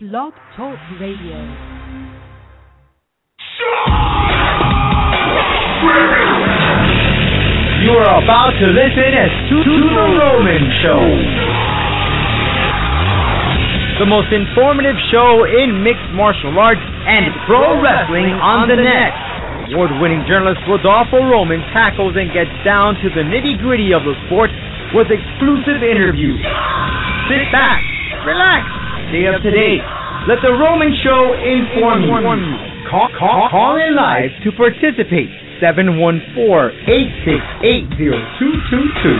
Blog Talk Radio. You are about to listen to The Roman Show, the most informative show in mixed martial arts and pro wrestling on the net. Award-winning journalist Rodolfo Roman tackles and gets down to the nitty-gritty of the sport with exclusive interviews. Sit back, relax, stay up to date. Let The Roman Show inform you. Call in live to participate. 714-868-0222.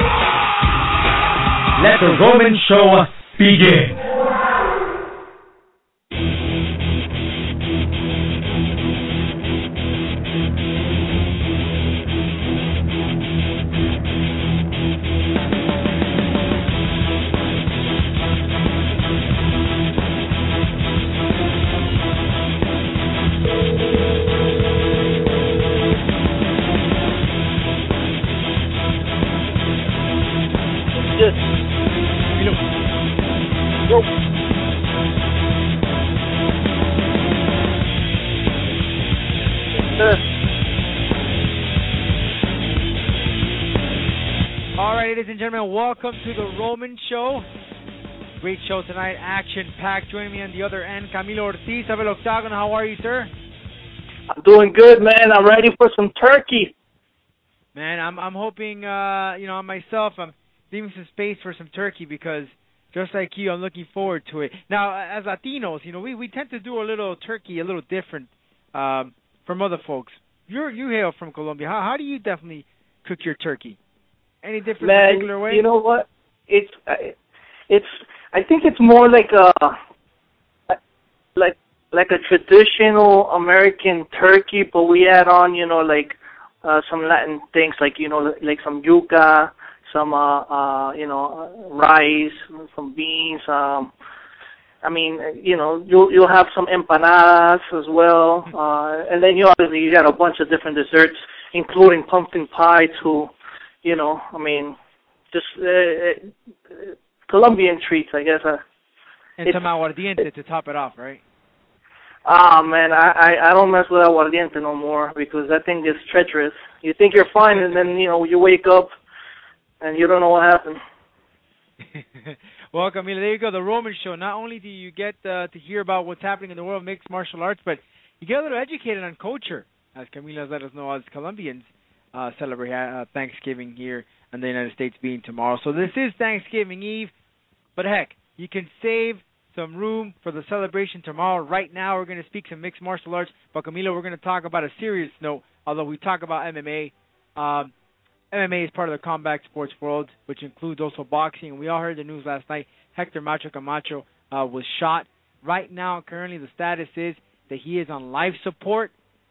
Let The Roman Show begin. Ladies and gentlemen, welcome to The Roman Show. Great show tonight, action-packed. Joining me on the other end, Camilo Ortiz of El Octagon. How are you, sir? I'm doing good, man. I'm ready for some turkey. Man, I'm hoping, myself, I'm leaving some space for some turkey because, just like you, I'm looking forward to it. Now, as Latinos, we tend to do a little turkey a little different from other folks. You hail from Colombia. How do you definitely cook your turkey? Any different particular way? You know what? I think it's more like a traditional American turkey, but we add on, some Latin things like some yuca, some rice, some beans. You'll have some empanadas as well, and then you got a bunch of different desserts, including pumpkin pie too. Colombian treats, I guess. And some aguardiente to top it off, right? Man, I don't mess with aguardiente no more because that thing is treacherous. You think you're fine, and then, you wake up and you don't know what happened. Well, Camila, there you go, The Roman Show. Not only do you get to hear about what's happening in the world of mixed martial arts, but you get a little educated on culture, as Camila has let us know, as Colombians celebrate Thanksgiving here in the United States being tomorrow. So this is Thanksgiving Eve, but heck, you can save some room for the celebration tomorrow. Right now, we're going to speak some mixed martial arts, but Camilo, we're going to talk about a serious note, although we talk about MMA. MMA is part of the combat sports world, which includes also boxing, and we all heard the news last night. Hector Macho Camacho was shot. Right now, currently, the status is that he is on life support.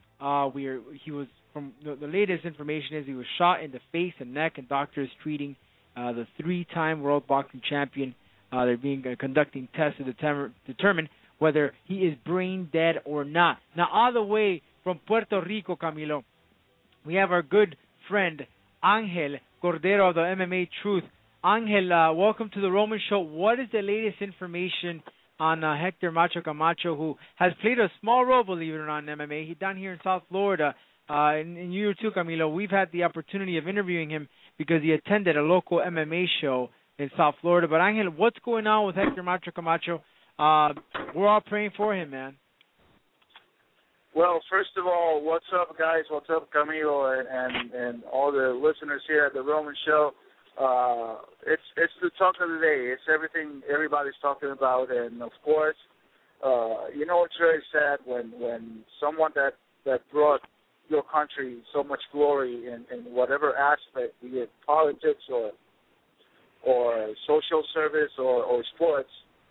From the latest information is he was shot in the face and neck, and doctors treating the three-time world boxing champion. They're conducting tests to determine whether he is brain dead or not. Now, all the way from Puerto Rico, Camilo, we have our good friend Angel Cordero of the MMA Truth. Angel, welcome to The Roman Show. What is the latest information on Hector Macho Camacho, who has played a small role, believe it or not, in MMA? He's down here in South Florida. And you too, Camilo, we've had the opportunity of interviewing him because he attended a local MMA show in South Florida. But Angel, what's going on with Hector Macho Camacho? We're all praying for him, man. Well, first of all, what's up, guys? What's up, Camilo, and all the listeners here at the Roman Show? It's the talk of the day. It's everything everybody's talking about, and of course, it's very sad when someone that brought your country so much glory in whatever aspect, be it politics or social service or sports,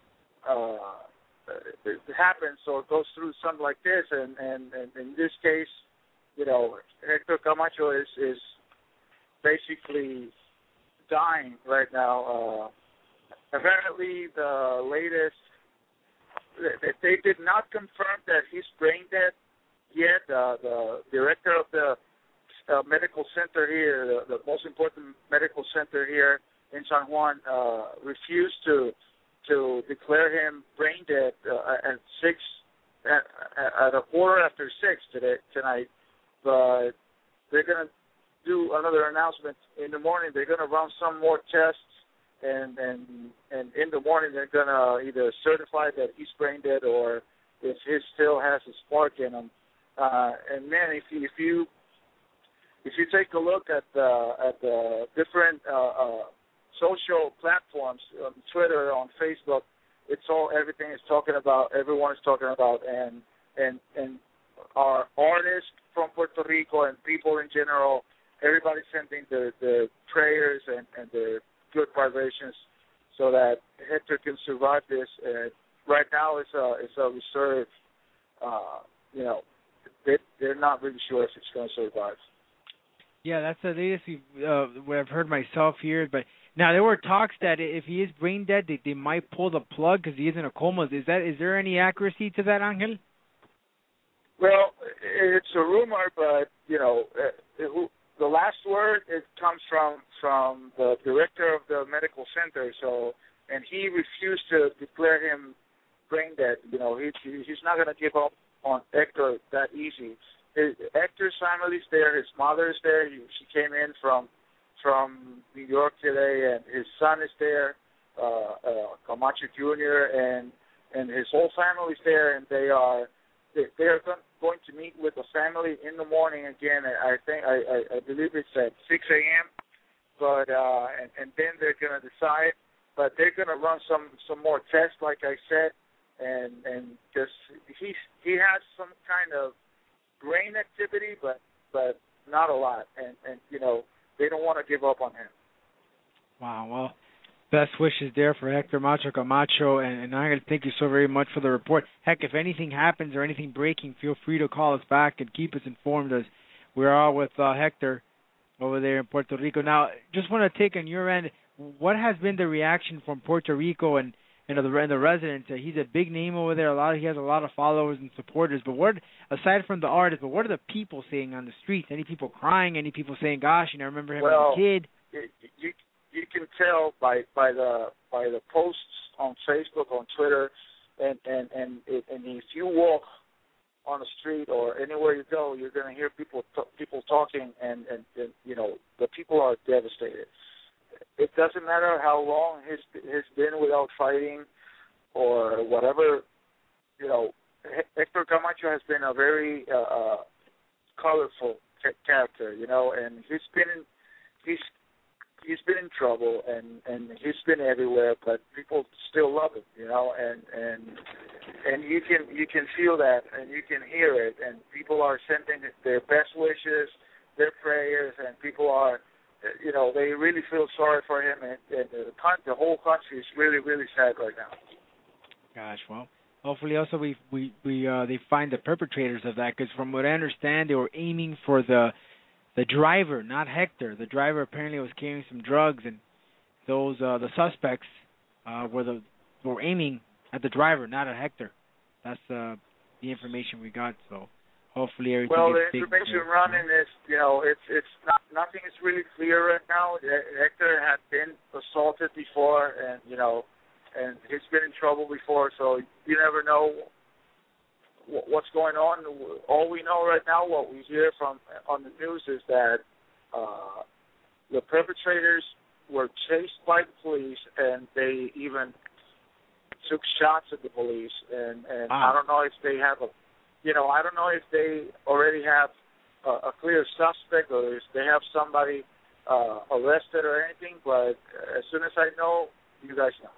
it happens or goes through something like this, and in this case, Hector Camacho is basically dying right now. Apparently, the latest, they did not confirm that he's brain dead yet. The director of the medical center here, the most important medical center here in San Juan, refused to to declare him brain dead at a quarter after 6 tonight. But they're going to do another announcement in the morning. They're going to run some more tests, and in the morning they're going to either certify that he's brain dead or if he still has a spark in him. And man, if you take a look at the different social platforms, on Twitter, on Facebook, everything is talking about, everyone is talking about, and our artists from Puerto Rico and people in general, everybody's sending the prayers and the good vibrations so that Hector can survive this. Right now, it's a reserve. They're not really sure if it's going to survive. Yeah, that's the latest what I've heard myself here. But now there were talks that if he is brain dead, they might pull the plug because he is in a coma. Is there any accuracy to that, Angel? Well, it's a rumor, but the last word comes from the director of the medical center. And he refused to declare him brain dead. He's not going to give up on Hector that easy. Hector's family's there. His mother is there. She came in from New York today, and his son is there, Camacho Jr., and his whole family's there, and they are going to meet with the family in the morning again. I believe it's at 6 a.m. But and then they're going to decide. But they're going to run some more tests, like I said, and just he has some kind of brain activity, but not a lot, and they don't want to give up on him. Wow, well, best wishes there for Hector Macho Camacho, and I'm going to thank you so very much for the report. Heck, if anything happens or anything breaking, feel free to call us back and keep us informed, as we're all with Hector over there in Puerto Rico. Now, just want to take on your end, what has been the reaction from Puerto Rico and the residents? He's a big name over there. He has a lot of followers and supporters. But aside from the artists, what are the people saying on the streets? Any people crying? Any people saying, "Gosh, I remember him as a kid"? You can tell by the posts on Facebook, on Twitter, and if you walk on the street or anywhere you go, you're going to hear people talking, and the people are devastated. It doesn't matter how long he's been without fighting or whatever. Hector Camacho has been a very colorful character, and he's been in trouble and he's been everywhere, but people still love him, and you can feel that and you can hear it, and people are sending their best wishes, their prayers, and people are. They really feel sorry for him, and the whole country is really, really sad right now. Gosh, well, hopefully also they find the perpetrators of that, because from what I understand, they were aiming for the driver, not Hector. The driver apparently was carrying some drugs, and those the suspects were aiming at the driver, not at Hector. That's the information we got. So. Hopefully everything. Well, the information running is, it's not, nothing is really clear right now. Hector had been assaulted before, and and he's been in trouble before, so you never know what's going on. All we know right now, what we hear on the news, is that the perpetrators were chased by the police, and they even took shots at the police, and wow. I don't know if they have I don't know if they already have a clear suspect or if they have somebody arrested or anything, but as soon as I know, you guys know.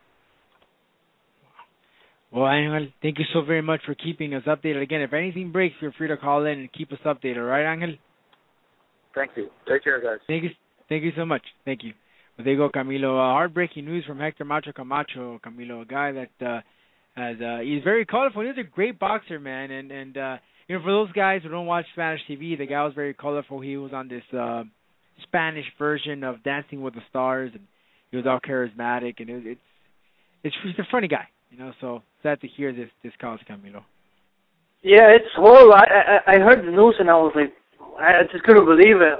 Well, Angel, thank you so very much for keeping us updated. Again, if anything breaks, feel free to call in and keep us updated, all right, Angel? Thank you. Take care, guys. Thank you so much. Thank you. Well, there you go, Camilo. Heartbreaking news from Hector Macho Camacho, Camilo, a guy that he's very colorful. He's a great boxer, man, and for those guys who don't watch Spanish TV, the guy was very colorful. He was on this Spanish version of Dancing with the Stars, and he was all charismatic, and he's a funny guy, So sad to hear this cause, Camilo. Yeah, it's horrible. I heard the news and I was like, I just couldn't believe it.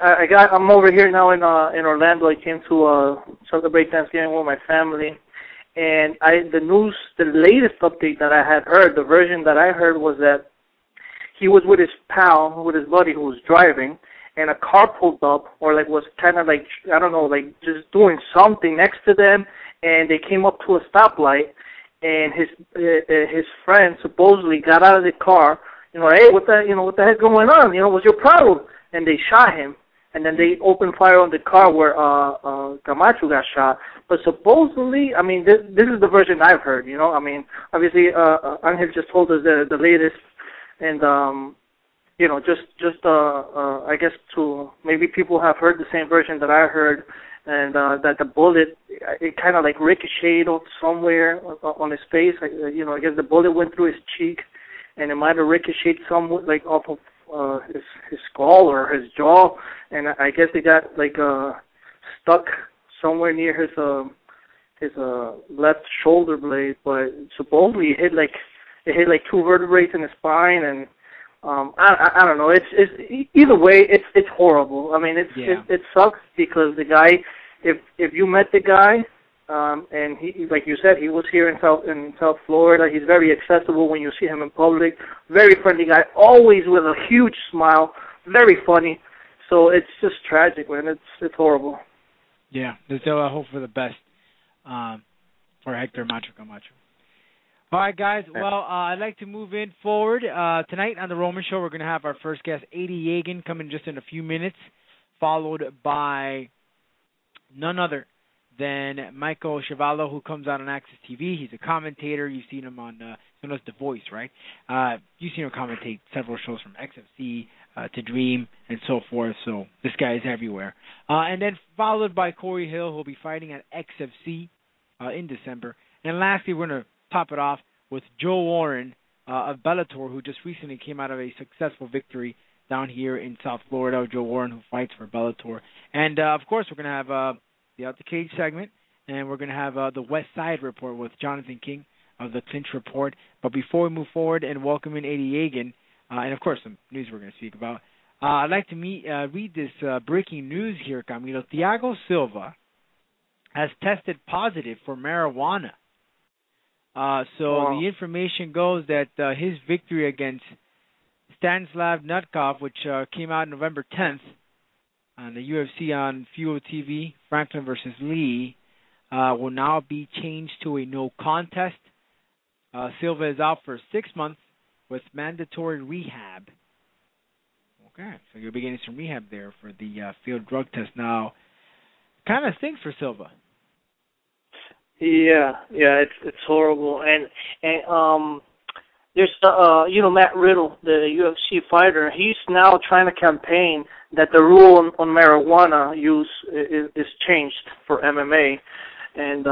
I'm over here now in Orlando. I came to celebrate Thanksgiving with my family. And the latest update that I had heard, the version that I heard was that he was with his pal, with his buddy who was driving, and a car pulled up, or like was kind of like, I don't know, like just doing something next to them, and they came up to a stoplight, and his friend supposedly got out of the car, hey, what the heck going on? What's your problem? And they shot him, and then they opened fire on the car where Camacho got shot. But supposedly, I mean, this is the version I've heard. I mean, obviously, Angel just told us the latest, and I guess to maybe people have heard the same version that I heard, and that the bullet, it kind of like ricocheted somewhere on his face. I guess the bullet went through his cheek, and it might have ricocheted somewhat like off of his skull or his jaw, and I guess it got like stuck somewhere near his left shoulder blade. But supposedly it hit like two vertebrae in the spine, and I don't know. It's either way, it's horrible. I mean, it sucks because the guy, if you met the guy, and he, like you said, he was here in South Florida. He's very accessible when you see him in public. Very friendly guy, always with a huge smile. Very funny. So it's just tragic, man. It's horrible. Yeah, there's still hope for the best for Hector Macho Camacho. All right, guys. Well, I'd like to move in forward. Tonight on the Roman Show, we're going to have our first guest, Eddie Yeagan, coming just in a few minutes, followed by none other than Michael Chavallo, who comes out on Access TV. He's a commentator. You've seen him on The Voice, right? You've seen him commentate several shows from XFC to Dream and so forth, so this guy is everywhere. And then followed by Corey Hill, who will be fighting at XFC in December. And lastly, we're going to top it off with Joe Warren of Bellator, who just recently came out of a successful victory down here in South Florida. Joe Warren, who fights for Bellator. And, of course, we're going to have the Out the Cage segment, and we're going to have the West Side Report with Jonathan King of the Clinch Report. But before we move forward and welcome in Eddie Yeagan, and, of course, some news we're going to speak about, I'd like to read this breaking news here, Camilo. Thiago Silva has tested positive for marijuana. The information goes that his victory against Stanislav Nutkov, which came out November 10th on the UFC on Fuel TV, Franklin versus Lee, will now be changed to a no contest. Silva is out for 6 months with mandatory rehab. Okay, so you're beginning some rehab there for the field drug test. Now, kind of stinks for Silva. Yeah, it's horrible, and there's Matt Riddle, the UFC fighter. He's now trying to campaign that the rule on marijuana use is changed for MMA, and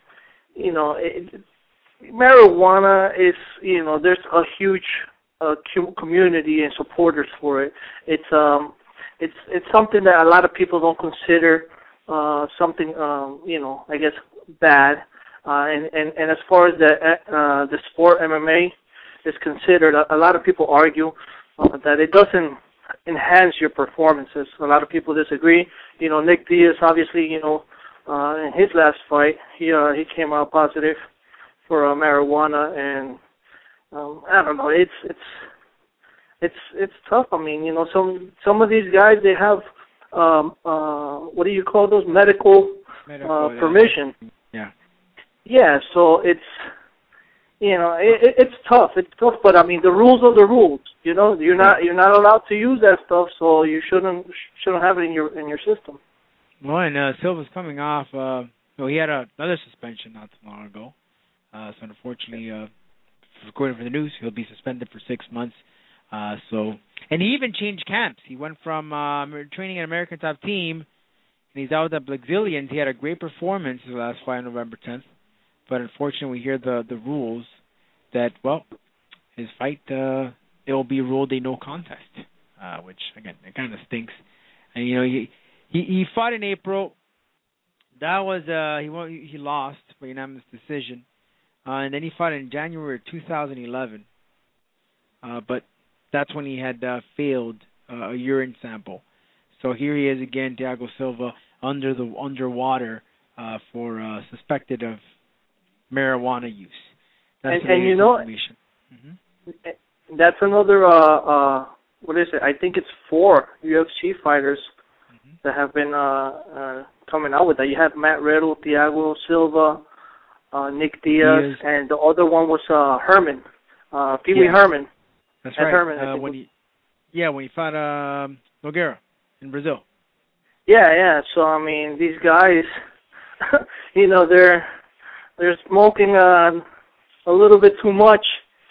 marijuana is there's a huge community and supporters for it. It's something that a lot of people don't consider something I guess bad, and as far as the sport MMA is considered, a lot of people argue that it doesn't enhance your performances. A lot of people disagree. Nick Diaz, obviously, in his last fight, he came out positive for marijuana, and I don't know. It's tough. I mean, some of these guys, they have what do you call those, medical permission. Yeah, so it's it's tough. It's tough, but I mean the rules are the rules. You're not allowed to use that stuff, so you shouldn't have it in your system. Well, and Silva's coming off. He had another suspension not too long ago. So unfortunately, according to the news, he'll be suspended for 6 months. And he even changed camps. He went from training at American Top Team, and he's out at Blackzilians. He had a great performance his last fight on November 10th. But unfortunately, we hear the rules that, his fight, it will be ruled a no contest, which, again, it kind of stinks. And, he fought in April. That was, he lost by unanimous decision. And then he fought in January of 2011. But that's when he had failed a urine sample. So here he is again, Thiago Silva, underwater for suspected of marijuana use. That's and you know, information. that's another, what is it? I think it's 4 UFC fighters that have been coming out with that. You have Matt Riddle, Thiago Silva, Nick Diaz, and the other one was Herman, Pee Wee Herman. That's right. Herman, when he fought Nogueira in Brazil. Yeah. So I mean, these guys, you know, they're smoking a little bit too much.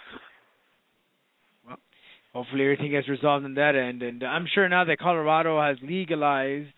Well, hopefully everything gets resolved on that end, and I'm sure now that Colorado has legalized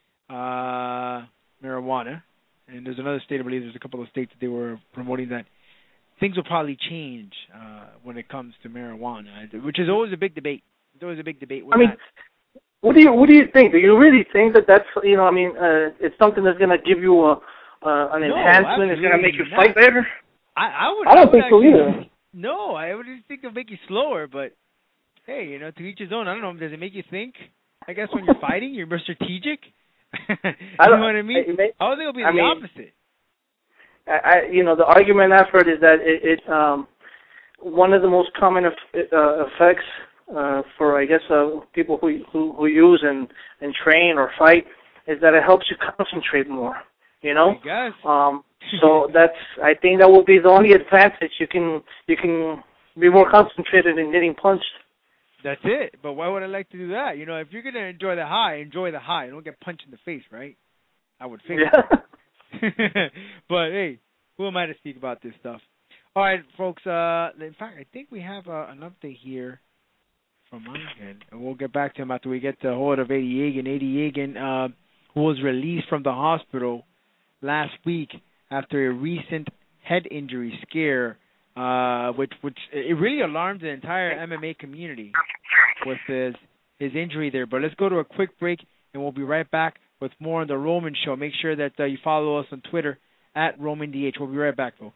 marijuana, and there's another state, I believe there's a couple of states that they were promoting that, things will probably change when it comes to marijuana, which is always a big debate. It's always a big debate with that. What do you think? Do you really think that's, you know, I mean, it's something that's going to give you an enhancement? It's going to make you fight better? I don't think so either. No, I would just think it'll make you slower, but hey, you know, to each his own. I don't know. Does it make you think? I guess when you're fighting, you're more strategic. You know what I mean? I think it'll be the opposite. You know, the argument I've heard is that it one of the most common effects for, I guess, people who use and train or fight is that it helps you concentrate more. You know, I guess. So I think that will be the only advantage. You can be more concentrated in getting punched. That's it. But why would I like to do that? You know, if you're gonna enjoy the high. Don't get punched in the face, right? I would think. Yeah. But hey, who am I to speak about this stuff? All right, folks. In fact, I think we have an update here from my end, and we'll get back to him after we get the hold of Eddie Yeagan. Eddie Yeagan, who was released from the hospital last week after a recent head injury scare, which it really alarmed the entire MMA community with his injury there. But let's go to a quick break, and we'll be right back with more on the Roman Show. Make sure that you follow us on Twitter at RomanDH. We'll be right back, folks.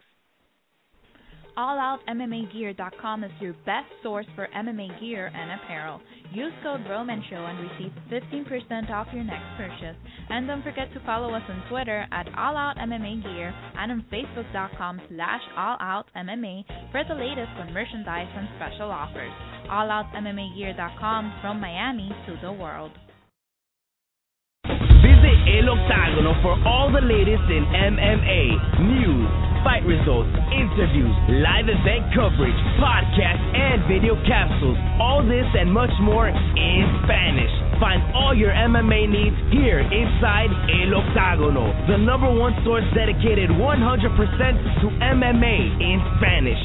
AllOutMMAgear.com is your best source for MMA gear and apparel. Use code RomanShow and receive 15% off your next purchase. And don't forget to follow us on Twitter at AllOutMMAgear and on Facebook.com/AllOutMMA for the latest on merchandise and special offers. AllOutMMAgear.com, from Miami to the world. Visit El Octagono for all the latest in MMA, news, fight results, interviews, live event coverage, podcasts, and video capsules. All this and much more in Spanish. Find all your MMA needs here inside El Octagono, the #1 source dedicated 100% to MMA in Spanish.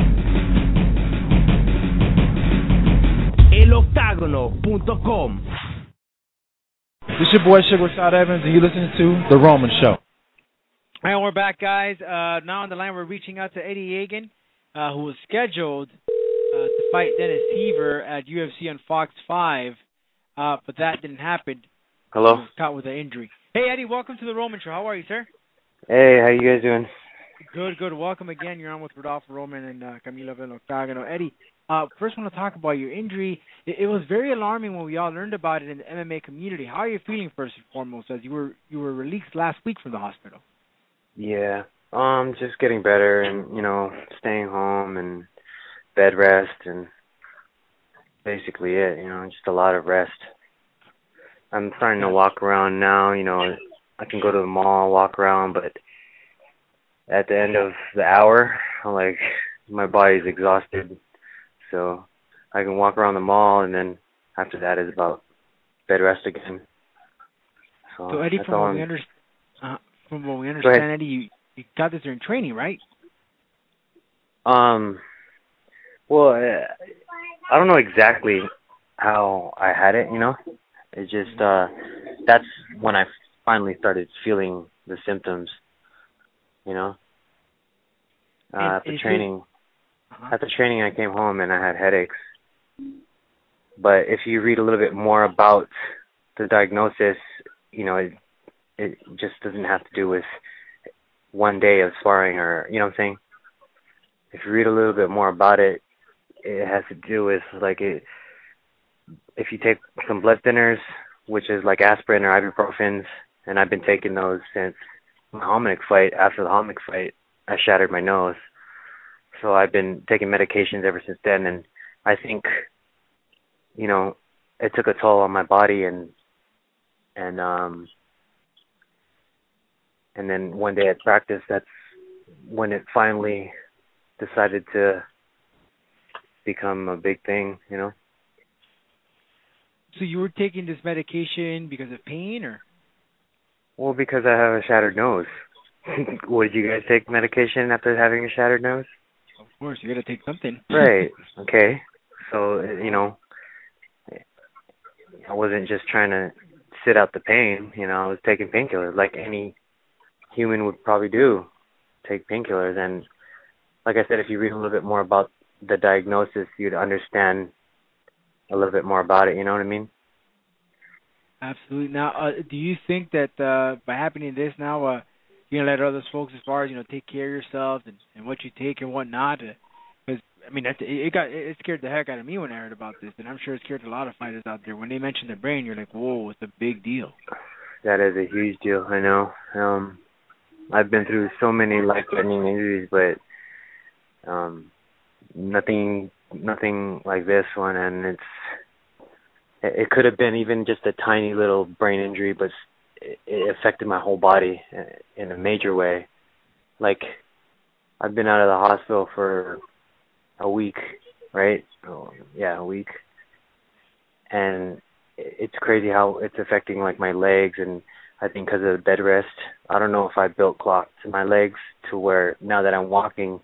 eloctagono.com. This is your boy Sugar Rashad Evans, and you're listening to The Roman Show. All right, we're back, guys. Now on the line, we're reaching out to Eddie Yeagan, who was scheduled to fight Dennis Heaver at UFC on Fox 5, but that didn't happen. Hello. He was caught with an injury. Hey, Eddie, welcome to The Roman Show. How are you, sir? Hey, how you guys doing? Good. Welcome again. You're on with Rodolfo Roman and Camilo Octagono. Eddie, first I want to talk about your injury. It was very alarming when we all learned about it in the MMA community. How are you feeling, first and foremost, as you were released last week from the hospital? Yeah, just getting better and, you know, staying home and bed rest and basically it, you know, just a lot of rest. I'm starting to walk around now, you know, I can go to the mall, walk around, but at the end of the hour, my body's exhausted. So I can walk around the mall, and then after that is about bed rest again. So Eddie, from what we understand, Eddie, you got this during training, right? Well, I don't know exactly how I had it, you know. It's just that's when I finally started feeling the symptoms, you know. At the training, I came home and I had headaches. But if you read a little bit more about the diagnosis, you know, it just doesn't have to do with one day of sparring, or, you know what I'm saying? If you read a little bit more about it, it has to do with, if you take some blood thinners, which is like aspirin or ibuprofens, and I've been taking those since my Hominick fight, after the Hominick fight, I shattered my nose. So I've been taking medications ever since then, and I think, it took a toll on my body, and then one day at practice, that's when it finally decided to become a big thing, So you were taking this medication because of pain, or? Well, because I have a shattered nose. Would you guys take medication after having a shattered nose? Of course, you got to take something. Right. Okay. So, I wasn't just trying to sit out the pain. I was taking painkillers like any human would probably do, take painkillers. And like I said, if you read a little bit more about the diagnosis, you'd understand a little bit more about it. You know what I mean? Absolutely. Now, do you think that by happening this now, you're going to let other folks, as far as, take care of yourself and what you take and whatnot? Because, it scared the heck out of me when I heard about this, and I'm sure it scared a lot of fighters out there. When they mention the brain, you're like, whoa, it's a big deal. That is a huge deal, I know. I've been through so many life-threatening injuries, but nothing like this one, and it could have been even just a tiny little brain injury, but it affected my whole body in a major way. Like, I've been out of the hospital for a week, right? A week. And it's crazy how it's affecting, like, my legs, and I think because of the bed rest, I don't know if I built clots to my legs to where now that I'm walking,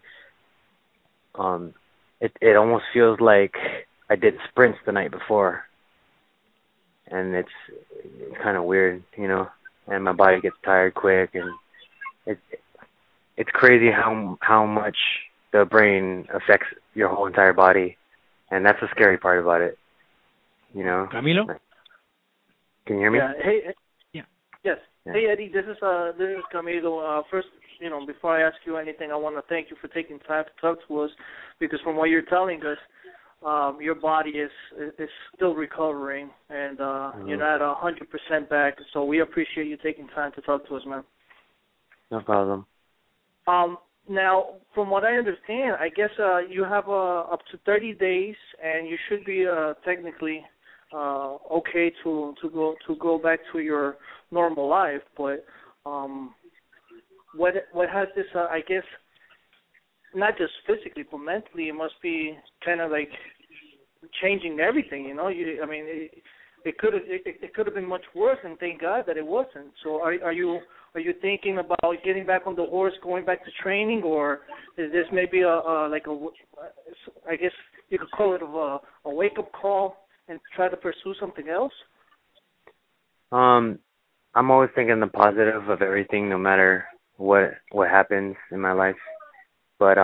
it almost feels like I did sprints the night before. And it's kind of weird, and my body gets tired quick, and it's crazy how much the brain affects your whole entire body, and that's the scary part about it, Camilo? Can you hear me? Yeah. Hey. Yeah. Yes. Yeah. Hey, Eddie. This is Camilo. First, before I ask you anything, I want to thank you for taking time to talk to us, because from what you're telling us, your body is still recovering, and you're not 100% back. So we appreciate you taking time to talk to us, man. No problem. Now, from what I understand, I guess you have up to 30 days, and you should be technically okay to go back to your normal life. But what has this? I guess not just physically, but mentally, it must be kind of like changing everything. It could have been much worse, and thank God that it wasn't. So are you thinking about getting back on the horse, going back to training, or is this maybe I guess you could call it a wake up call and try to pursue something else? I'm always thinking the positive of everything, no matter what happens in my life. But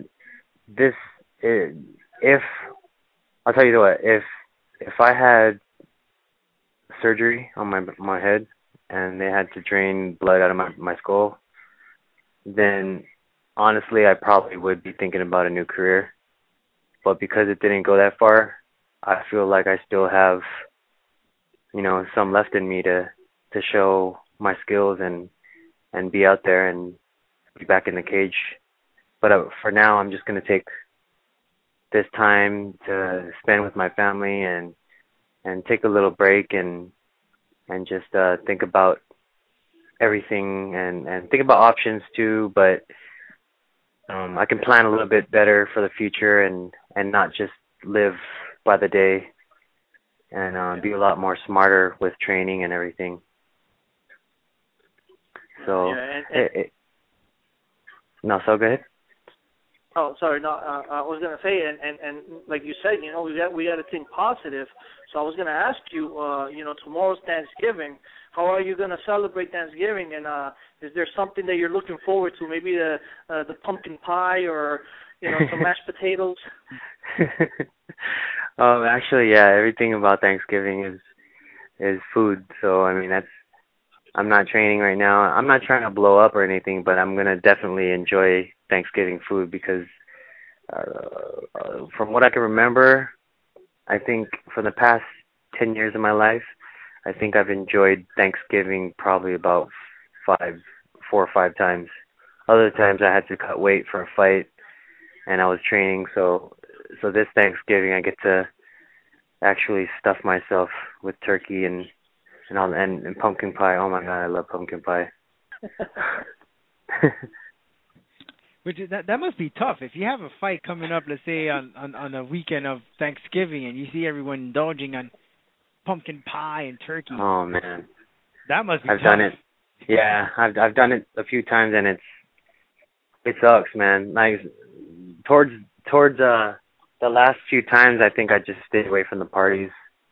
if I'll tell you what, if I had surgery on my head and they had to drain blood out of my skull, then honestly I probably would be thinking about a new career. But because it didn't go that far, I feel like I still have, some left in me to show my skills and be out there and be back in the cage. But for now, I'm just going to take this time to spend with my family and take a little break and just think about everything and think about options too. But I can plan a little bit better for the future and not just live by the day and be a lot more smarter with training and everything. So, so go ahead. Oh, sorry. No, I was going to say, and like you said, we got to think positive. So I was going to ask you, tomorrow's Thanksgiving. How are you going to celebrate Thanksgiving? And is there something that you're looking forward to? Maybe the pumpkin pie or some mashed potatoes. Actually, yeah. Everything about Thanksgiving is food. So I'm not training right now. I'm not trying to blow up or anything, but I'm going to definitely enjoy Thanksgiving food because from what I can remember, I think for the past 10 years of my life, I think I've enjoyed Thanksgiving probably about 4 or 5 times Other times I had to cut weight for a fight, and I was training. So this Thanksgiving I get to actually stuff myself with turkey and pumpkin pie. Oh my God, I love pumpkin pie. Which that must be tough if you have a fight coming up. Let's say on a weekend of Thanksgiving, and you see everyone indulging on pumpkin pie and turkey. Oh man, that must be. I've tough. done it. Yeah, I've done it a few times, and it sucks, man. Like towards the last few times, I think I just stayed away from the parties.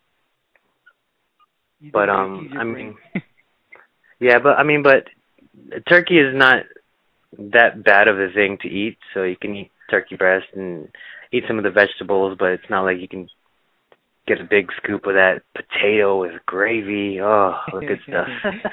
But I mean, yeah, but turkey is not that bad of a thing to eat. So you can eat turkey breast and eat some of the vegetables, but it's not like you can get a big scoop of that potato with gravy. Oh, good stuff.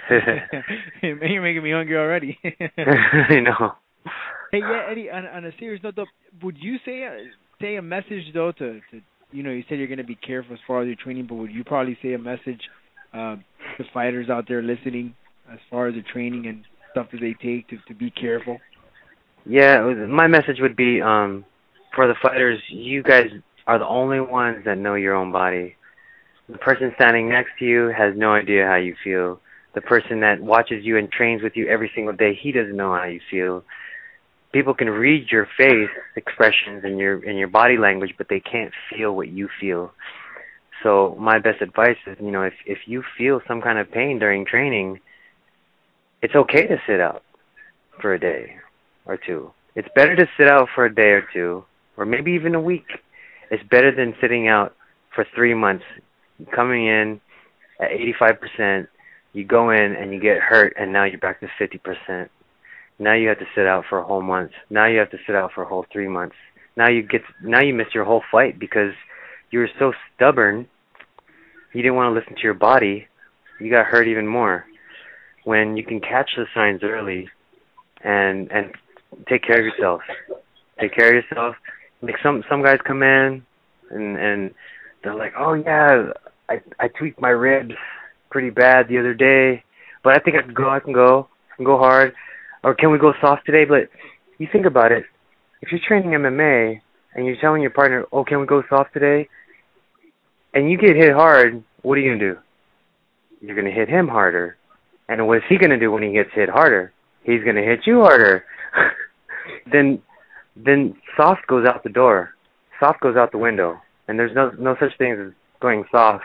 You're making me hungry already. I know. Hey, yeah, Eddie. On a serious note, though, would you say a message though to you said you're going to be careful as far as your training, but would you probably say a message to fighters out there listening as far as the training and stuff that they take to be careful? Yeah, my message would be for the fighters, you guys are the only ones that know your own body. The person standing next to you has no idea how you feel. The person that watches you and trains with you every single day, he doesn't know how you feel. People can read your face expressions and your body language, but they can't feel what you feel. So my best advice is, if you feel some kind of pain during training, it's okay to sit out for a day or two. It's better to sit out for a day or two, or maybe even a week. It's better than sitting out for 3 months, coming in at 85%, you go in and you get hurt, and now you're back to 50%. Now you have to sit out for a whole month. Now you have to sit out for a whole 3 months. Now you miss your whole fight because you were so stubborn. You didn't want to listen to your body. You got hurt even more. When you can catch the signs early and take care of yourself. Take care of yourself. Like some guys come in and they're like, oh yeah, I tweaked my ribs pretty bad the other day, but I think I can go hard. Or can we go soft today? But you think about it, if you're training MMA and you're telling your partner, oh, can we go soft today? And you get hit hard, what are you going to do? You're going to hit him harder. And what is he going to do when he gets hit harder? He's going to hit you harder. Then soft goes out the door. Soft goes out the window. And there's no such thing as going soft.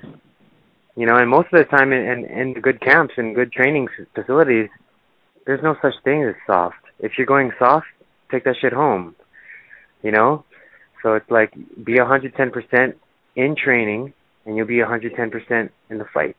And most of the time in the good camps and good training facilities, there's no such thing as soft. If you're going soft, take that shit home. So it's like be 110% in training, and you'll be 110% in the fight.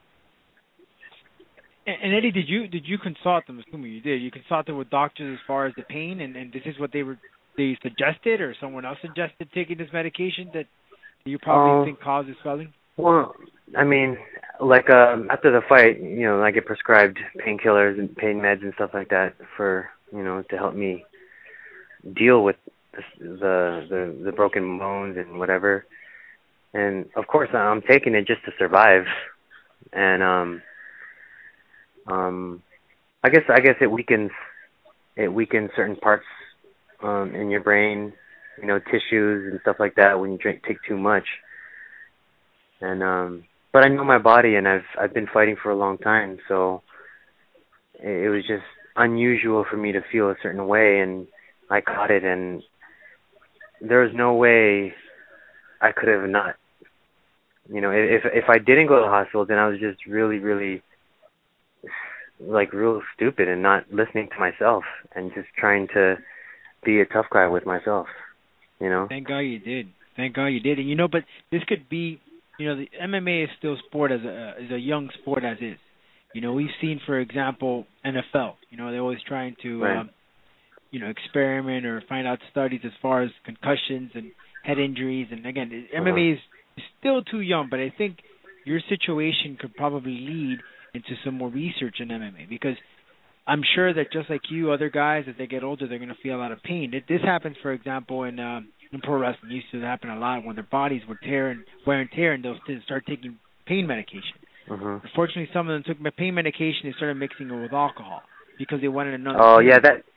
And Eddie, did you consult them? Assuming you did, you consulted with doctors as far as the pain, and this is what they suggested, or someone else suggested taking this medication that you probably think causes swelling? Well, I mean, like after the fight, I get prescribed painkillers and pain meds and stuff like that for to help me deal with the broken bones and whatever. And of course, I'm taking it just to survive. And I guess it weakens certain parts in your brain, tissues and stuff like that when you take too much. And but I know my body, and I've been fighting for a long time, so it was just unusual for me to feel a certain way, and I caught it, and there was no way I could have not. If I didn't go to the hospital, then I was just really, really real stupid and not listening to myself and just trying to be a tough guy with myself. Thank God you did. And but this could be. The MMA is still is a young sport as is. We've seen, for example, NFL. They're always trying to, right. Experiment or find out studies as far as concussions and head injuries. And again, MMA is still too young, but I think your situation could probably lead into some more research in MMA, because I'm sure that just like you, other guys, as they get older, they're going to feel a lot of pain. This happens, for example, in pro wrestling. It used to happen a lot when their bodies were wear and tear, and they'll start taking pain medication. Mm-hmm. Unfortunately, some of them took pain medication and started mixing it with alcohol because they wanted another. Oh, pain. yeah,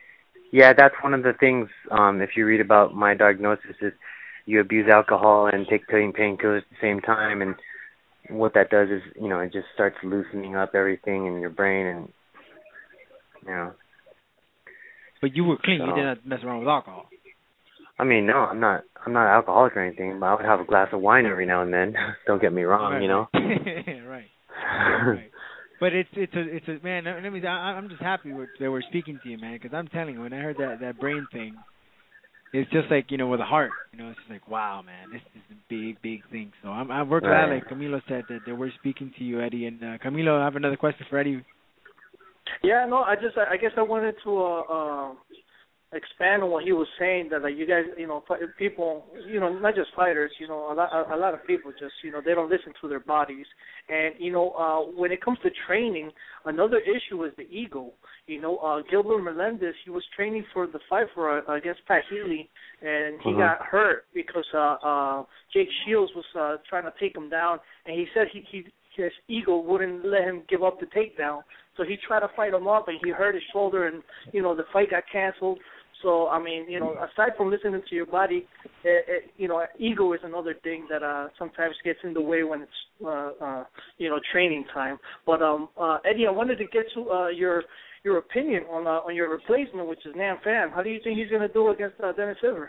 Yeah, that's one of the things. If you read about my diagnosis, is you abuse alcohol and take painkillers at the same time, and what that does is, it just starts loosening up everything in your brain, and But you were clean. So, You didn't mess around with alcohol. I mean, no, I'm not alcoholic or anything, but I would have a glass of wine every now and then. Don't get me wrong, Right. Right. But it's a man. Let me. I'm just happy that we're speaking to you, man. Because I'm telling you, when I heard that brain thing, it's just like with a heart. It's just like, wow, man, this is a big thing. So we're glad, like Camilo said, that we're speaking to you, Eddie. And Camilo, I have another question for Eddie. Yeah, no, I guess I wanted to expand on what he was saying, that you guys, people, not just fighters, a lot of people just, they don't listen to their bodies. And, when it comes to training, another issue is the ego. Gilbert Melendez, he was training for the fight against Pat Healy, and he got hurt because Jake Shields was trying to take him down, and he said his ego wouldn't let him give up the takedown. So he tried to fight him up, and he hurt his shoulder, and, the fight got canceled. So, I mean, aside from listening to your body, ego is another thing that sometimes gets in the way when it's, training time. But, Eddie, I wanted to get to your opinion on your replacement, which is Nam Phan. How do you think he's going to do against Dennis Siver?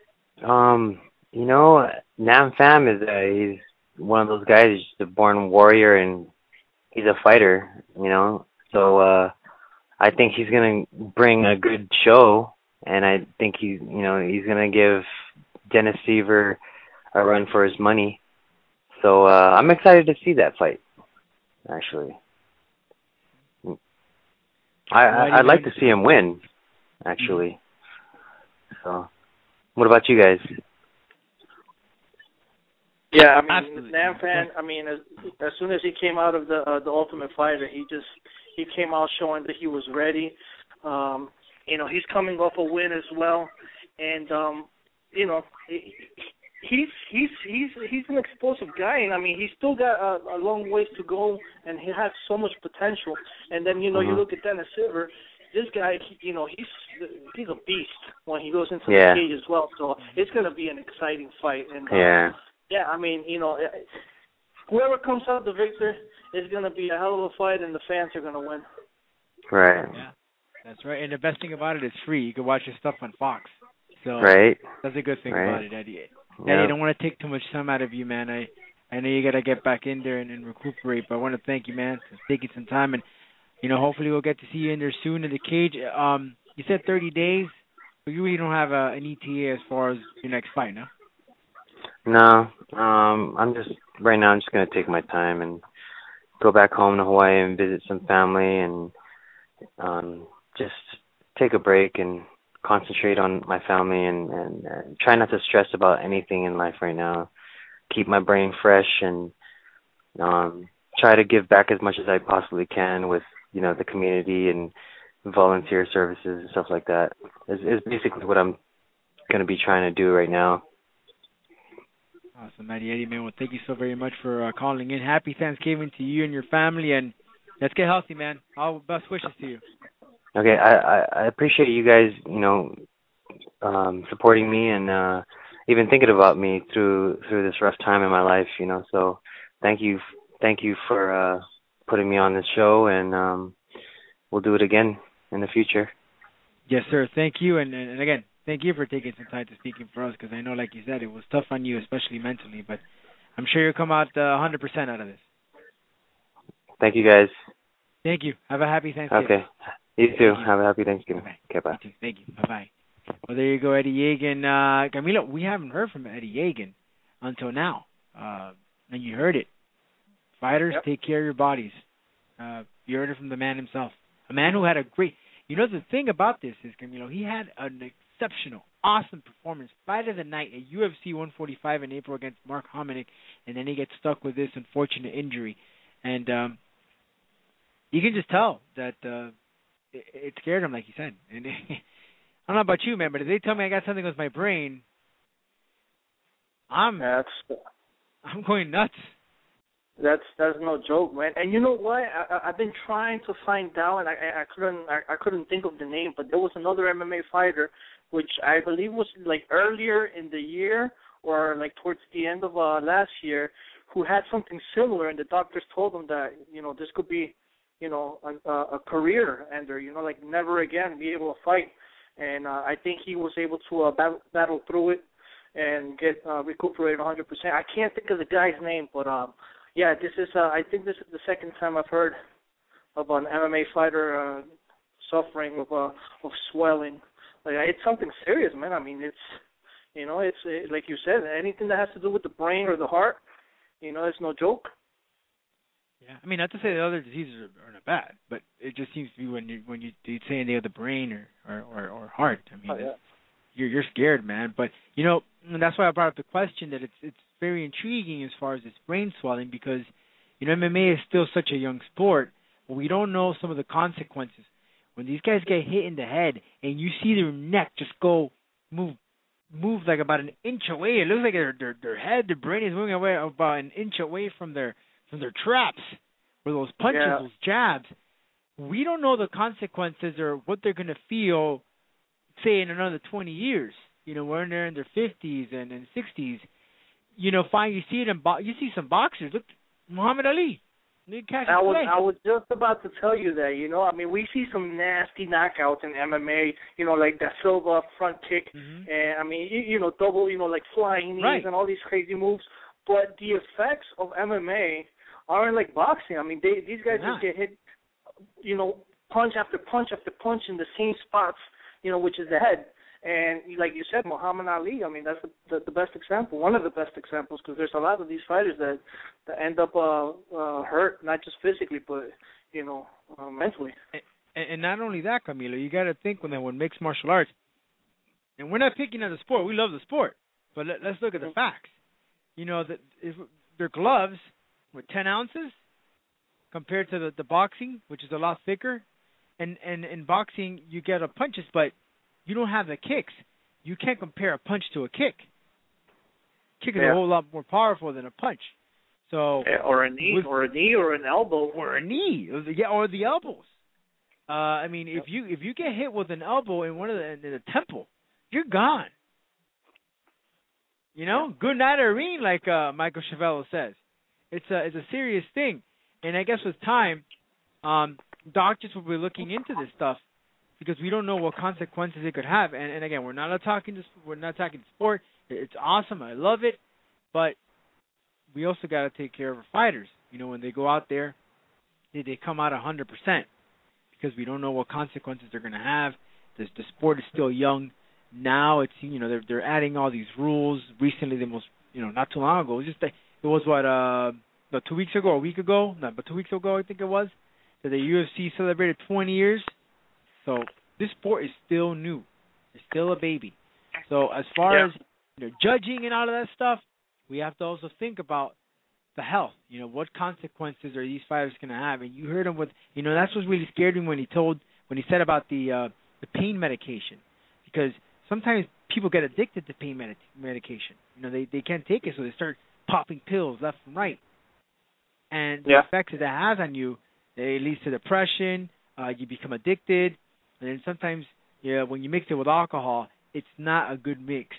Nam Phan he's one of those guys. He's just a born warrior, and he's a fighter, So I think he's going to bring a good show, and I think he's going to give Dennis Siver a run for his money. So I'm excited to see that fight, actually. I'd like to see him win, actually. So what about you guys? Yeah, I mean, Nam Phan, as soon as he came out of the Ultimate Fighter, he came out showing that he was ready. He's coming off a win as well, and he's an explosive guy, and he's still got a long ways to go, and he has so much potential. And then you look at Dennis Siver. This guy, he's a beast when he goes into the cage as well. So it's going to be an exciting fight. And whoever comes out the victor is going to be a hell of a fight, and the fans are going to win. Right. Yeah, that's right. And the best thing about it is free. You can watch your stuff on Fox. So that's a good thing about it, Eddie. Yeah. Eddie, I don't want to take too much time out of you, man. I know you got to get back in there and recuperate, but I want to thank you, man, for taking some time. And, hopefully we'll get to see you in there soon in the cage. You said 30 days, but you really don't have an ETA as far as your next fight, no? No. I'm just going to take my time and go back home to Hawaii and visit some family and just take a break and concentrate on my family and try not to stress about anything in life right now. Keep my brain fresh and try to give back as much as I possibly can with, the community and volunteer services and stuff like that. Is basically what I'm going to be trying to do right now. Awesome, Eddie, man. Well, thank you so very much for calling in. Happy Thanksgiving to you and your family, and let's get healthy, man. All best wishes to you. Okay, I appreciate you guys, supporting me and even thinking about me through this rough time in my life, So thank you for putting me on this show, and we'll do it again in the future. Yes, sir. Thank you, and again, thank you for taking some time to speaking for us, because I know, like you said, it was tough on you, especially mentally, but I'm sure you'll come out 100% out of this. Thank you, guys. Thank you. Have a happy Thanksgiving. Okay. You too. Have a happy Thanksgiving. Bye. Okay, bye. You too. Thank you. Bye-bye. Well, there you go, Eddie Yeagan. Camilo, we haven't heard from Eddie Yeagan until now, and you heard it. Fighters, take care of your bodies. You heard it from the man himself. A man who had a great... the thing about this is, Camilo, he had an exceptional, awesome performance. Fight of the night at UFC 145 in April against Mark Hominick, and then he gets stuck with this unfortunate injury. And you can just tell that it scared him, like you said. And I don't know about you, man, but if they tell me I got something with my brain, I'm going nuts. That's no joke, man. And you know what? I've been trying to find out, and I couldn't think of the name, but there was another MMA fighter, which I believe was like earlier in the year or like towards the end of last year, who had something similar, and the doctors told him that this could be a career ender, like never again be able to fight. And I think he was able to battle through it and get recuperated 100%. I can't think of the guy's name, but yeah, this is. I think this is the second time I've heard of an MMA fighter suffering of swelling. Like, it's something serious, man. I mean, it's like you said, anything that has to do with the brain or the heart, it's no joke. Yeah, I mean, not to say that other diseases are not bad, but it just seems to be when you say anything of the brain or heart. I mean, you're scared, man. But and that's why I brought up the question that it's very intriguing as far as this brain swelling, because MMA is still such a young sport, but we don't know some of the consequences when these guys get hit in the head and you see their neck just go move like about an inch away. It looks like their head, their brain is moving away about an inch away from their traps, or those punches, those jabs. We don't know the consequences or what they're going to feel, say, in another 20 years. When they're in their 50s and 60s. Fine, you see it you see some boxers. Look, Muhammad Ali. I was just about to tell you that. I mean, we see some nasty knockouts in MMA. Like that Silva front kick, and I mean, double, like flying knees and all these crazy moves. But the effects of MMA aren't like boxing. I mean, these guys just get hit, punch after punch after punch in the same spots, which is the head. And like you said, Muhammad Ali, I mean, that's the best example, one of the best examples, because there's a lot of these fighters that end up hurt, not just physically, but, mentally. And not only that, Camilo, you got to think when mixed martial arts, and we're not picking on the sport, we love the sport, but let's look at the facts. That if their gloves with 10 ounces compared to the boxing, which is a lot thicker, and in boxing you get a punches, but you don't have the kicks. You can't compare a punch to a kick. Kick is a whole lot more powerful than a punch. So or a knee, or an elbow, or the elbows. I mean, if you get hit with an elbow in in the temple, you're gone. Good night, Irene, like Michael Chavello says. It's a serious thing, and I guess with time, doctors will be looking into this stuff, because we don't know what consequences it could have. And again, we're not talking sport. It's awesome. I love it. But we also got to take care of our fighters. When they go out there, they come out 100%, because we don't know what consequences they're going to have. The sport is still young. Now it's, they're adding all these rules. Recently, not too long ago, it was about 2 weeks ago, a week ago? No, but 2 weeks ago, I think it was, that the UFC celebrated 20 years. So this sport is still new. It's still a baby. So as far as judging and all of that stuff, we have to also think about the health. What consequences are these fighters going to have? And you heard him with, that's what really scared me when he said about the pain medication, because sometimes people get addicted to pain medication. They can't take it, so they start popping pills left and right. And the effects that it has on you, it leads to depression. You become addicted. And then sometimes, when you mix it with alcohol, it's not a good mix.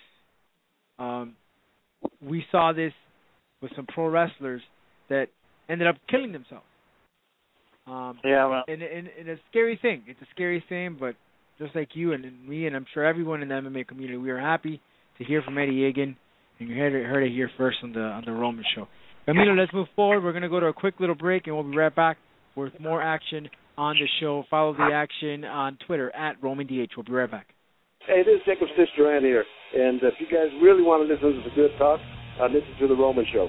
We saw this with some pro wrestlers that ended up killing themselves. And it's a scary thing. It's a scary thing, but just like you and me, and I'm sure everyone in the MMA community, we are happy to hear from Eddie Egan, and you heard it here first on the Roman Show. Camilo, let's move forward. We're going to go to a quick little break, and we'll be right back with more action on the show. Follow the action on Twitter at RomanDH. We'll be right back. Hey, this is Jacob Stitch-Duran here, and if you guys really want to listen to the good talk, listen to the Roman Show.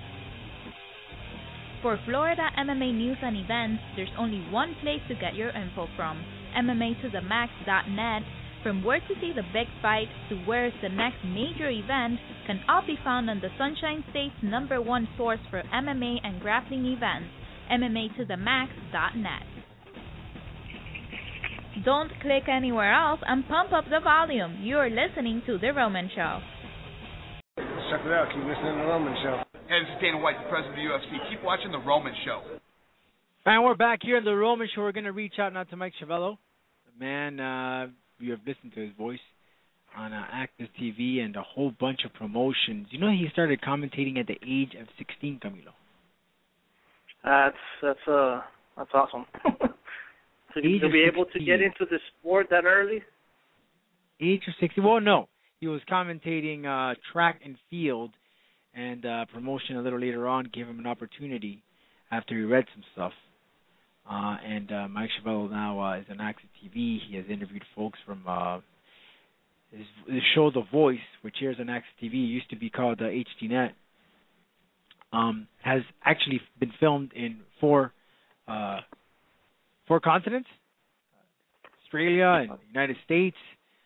For Florida MMA news and events, there's only one place to get your info from: MMAtothemax.net. From where to see the big fight to where's the next major event can all be found on the Sunshine State's #1 source for MMA and grappling events, MMAtothemax.net. Don't click anywhere else and pump up the volume. You're listening to The Roman Show. Check it out. Keep listening to The Roman Show. Hey, this is Dana White, the president of the UFC. Keep watching The Roman Show. And we're back here in The Roman Show. We're going to reach out now to Mike Schiavello. The man, you have listened to his voice on Access TV and a whole bunch of promotions. You know he started commentating at the age of 16, Camilo. That's awesome. To be able to get into the sport that early? Age of 16. Well, no. He was commentating track and field, and promotion a little later on gave him an opportunity after he read some stuff. And Mike Schiavello now is on Access TV. He has interviewed folks from his show The Voice, which airs on Access TV. It used to be called HDNet. Has actually been filmed in four continents: Australia and the United States,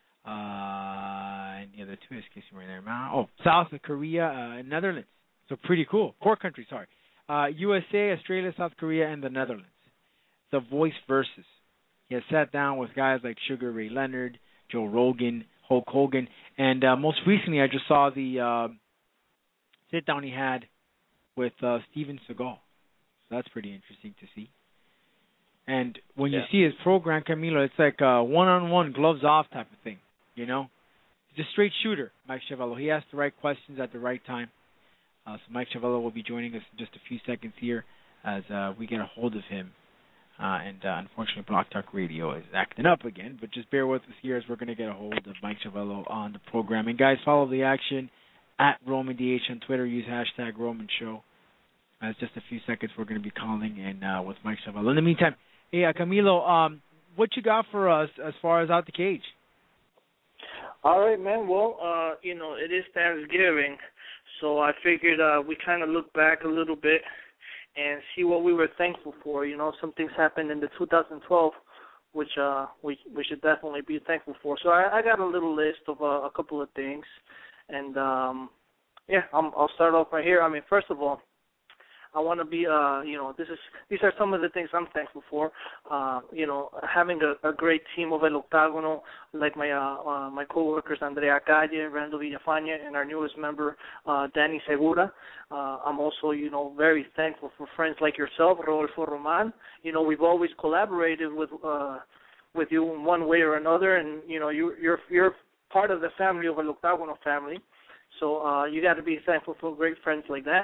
and the other two escaping right there. Oh, South Korea and Netherlands. So pretty cool. 4 countries, sorry. USA, Australia, South Korea, and the Netherlands. The Voice Versus. He has sat down with guys like Sugar Ray Leonard, Joe Rogan, Hulk Hogan, and most recently I just saw the sit-down he had with Steven Seagal. So that's pretty interesting to see. And when you see his program, Camilo, it's like a one-on-one, gloves-off type of thing, you know? He's a straight shooter, Mike Schiavello. He asks the right questions at the right time. So Mike Schiavello will be joining us in just a few seconds here as we get a hold of him. Unfortunately, Block Talk Radio is acting up again, but just bear with us here as we're going to get a hold of Mike Schiavello on the program. And guys, follow the action at RomanDH on Twitter. Use hashtag Roman Show. As just a few seconds, we're going to be calling in with Mike Schiavello. In the meantime, hey, Camilo, what you got for us as far as Out the Cage? All right, man. Well, it is Thanksgiving, so I figured we kind of look back a little bit and see what we were thankful for. You know, some things happened in the 2012, which we should definitely be thankful for. So I got a little list of a couple of things, and I'll start off right here. I mean, first of all, I want to be, these are some of the things I'm thankful for. Having a great team of El Octagono, like my coworkers Andrea Calle, Randall Villafaña, and our newest member, Danny Segura. I'm also, very thankful for friends like yourself, Rodolfo Roman. We've always collaborated with you in one way or another, and you're part of the family of El Octagono family. So you got to be thankful for great friends like that.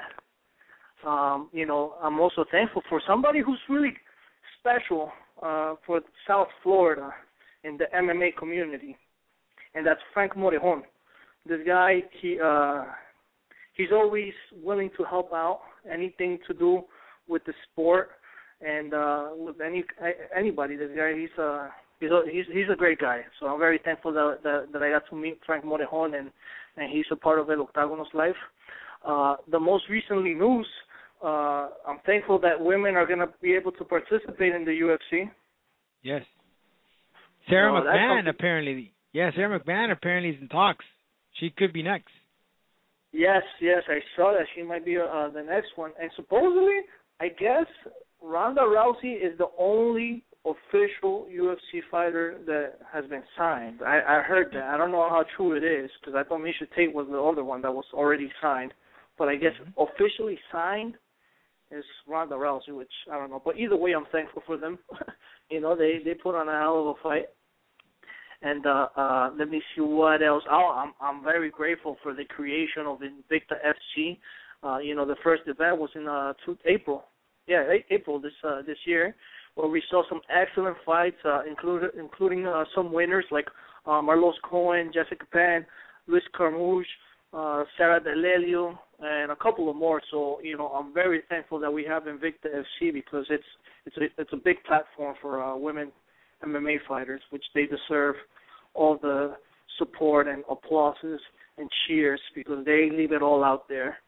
I'm also thankful for somebody who's really special for South Florida in the MMA community, and that's Frank Morejon. This guy, he's always willing to help out, anything to do with the sport and with anybody. This guy, he's a great guy. So I'm very thankful that I got to meet Frank Morejon, and he's a part of El Octagono's life. The most recently news, I'm thankful that women are going to be able to participate in the UFC. Yes. Sarah McMahon apparently. Yeah, Sarah McMahon apparently is in talks. She could be next. Yes, I saw that she might be the next one. And supposedly, I guess, Ronda Rousey is the only official UFC fighter that has been signed. I heard that. I don't know how true it is, because I thought Miesha Tate was the other one that was already signed. But I guess officially signed is Ronda Rousey, which I don't know. But either way, I'm thankful for them. They put on a hell of a fight. And let me see what else. I'm very grateful for the creation of Invicta FC. The first event was in April. Yeah, April this year, where we saw some excellent fights, including some winners like Marlos Cohen, Jessica Pan, Luis Carmouche, Sarah Delelio, and a couple of more. So, I'm very thankful that we have Invicta FC, because it's a big platform for women MMA fighters, which they deserve all the support and applauses and cheers, because they leave it all out there.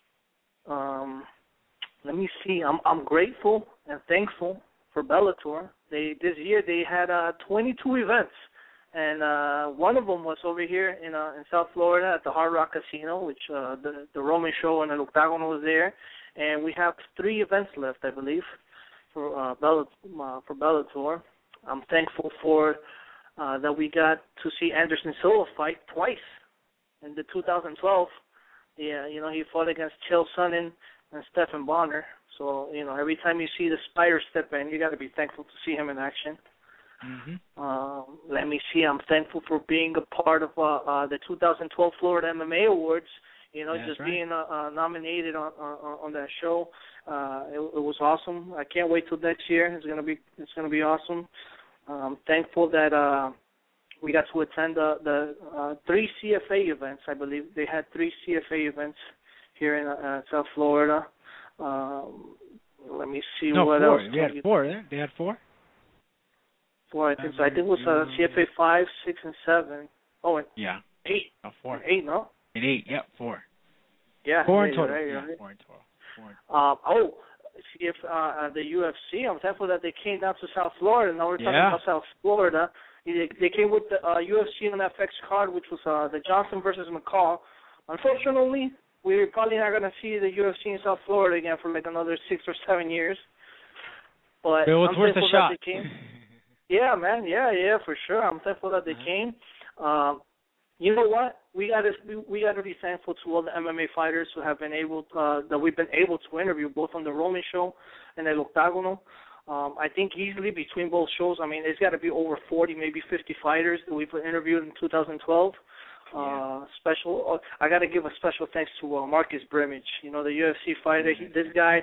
Let me see. I'm grateful and thankful for Bellator. This year they had 22 events. And one of them was over here in South Florida at the Hard Rock Casino, which the Roman Show and El Octagono was there. And we have 3 events left, I believe, for Bellator. I'm thankful for that we got to see Anderson Silva fight twice in the 2012 Yeah, he fought against Chael Sonnen and Stephan Bonner. So, every time you see the Spider step in, you got to be thankful to see him in action. Mm-hmm. Let me see. I'm thankful for being a part of the 2012 Florida MMA Awards. Just right. being nominated on that show. It was awesome. I can't wait till next year. It's gonna be awesome. I'm thankful that we got to attend the 3 CFA events. I believe they had 3 CFA events here in South Florida. Let me see what 4. else. They had 4. They had 4. 4, I think so. I think it was CFA 5, 6, and 7. Oh, and yeah. 8. 4. 8, no? And 8. Yep, 4. Yeah. 4 in total. Right, yeah, right. 4 in total. The UFC. I'm thankful that they came down to South Florida. Now we're talking about South Florida. They came with the UFC on FX card, which was the Johnson versus McCall. Unfortunately, we're probably not going to see the UFC in South Florida again for like another 6 or 7 years. But it was I'm worth thankful a shot. that they came. Yeah, man. Yeah, for sure. I'm thankful that they came. You know what? We gotta be thankful to all the MMA fighters who have been able that we've been able to interview both on the Roman show and El Octagono. I think easily between both shows, there's got to be over 40, maybe 50 fighters that we've interviewed in 2012. I got to give a special thanks to Marcus Brimage. The UFC fighter. This guy,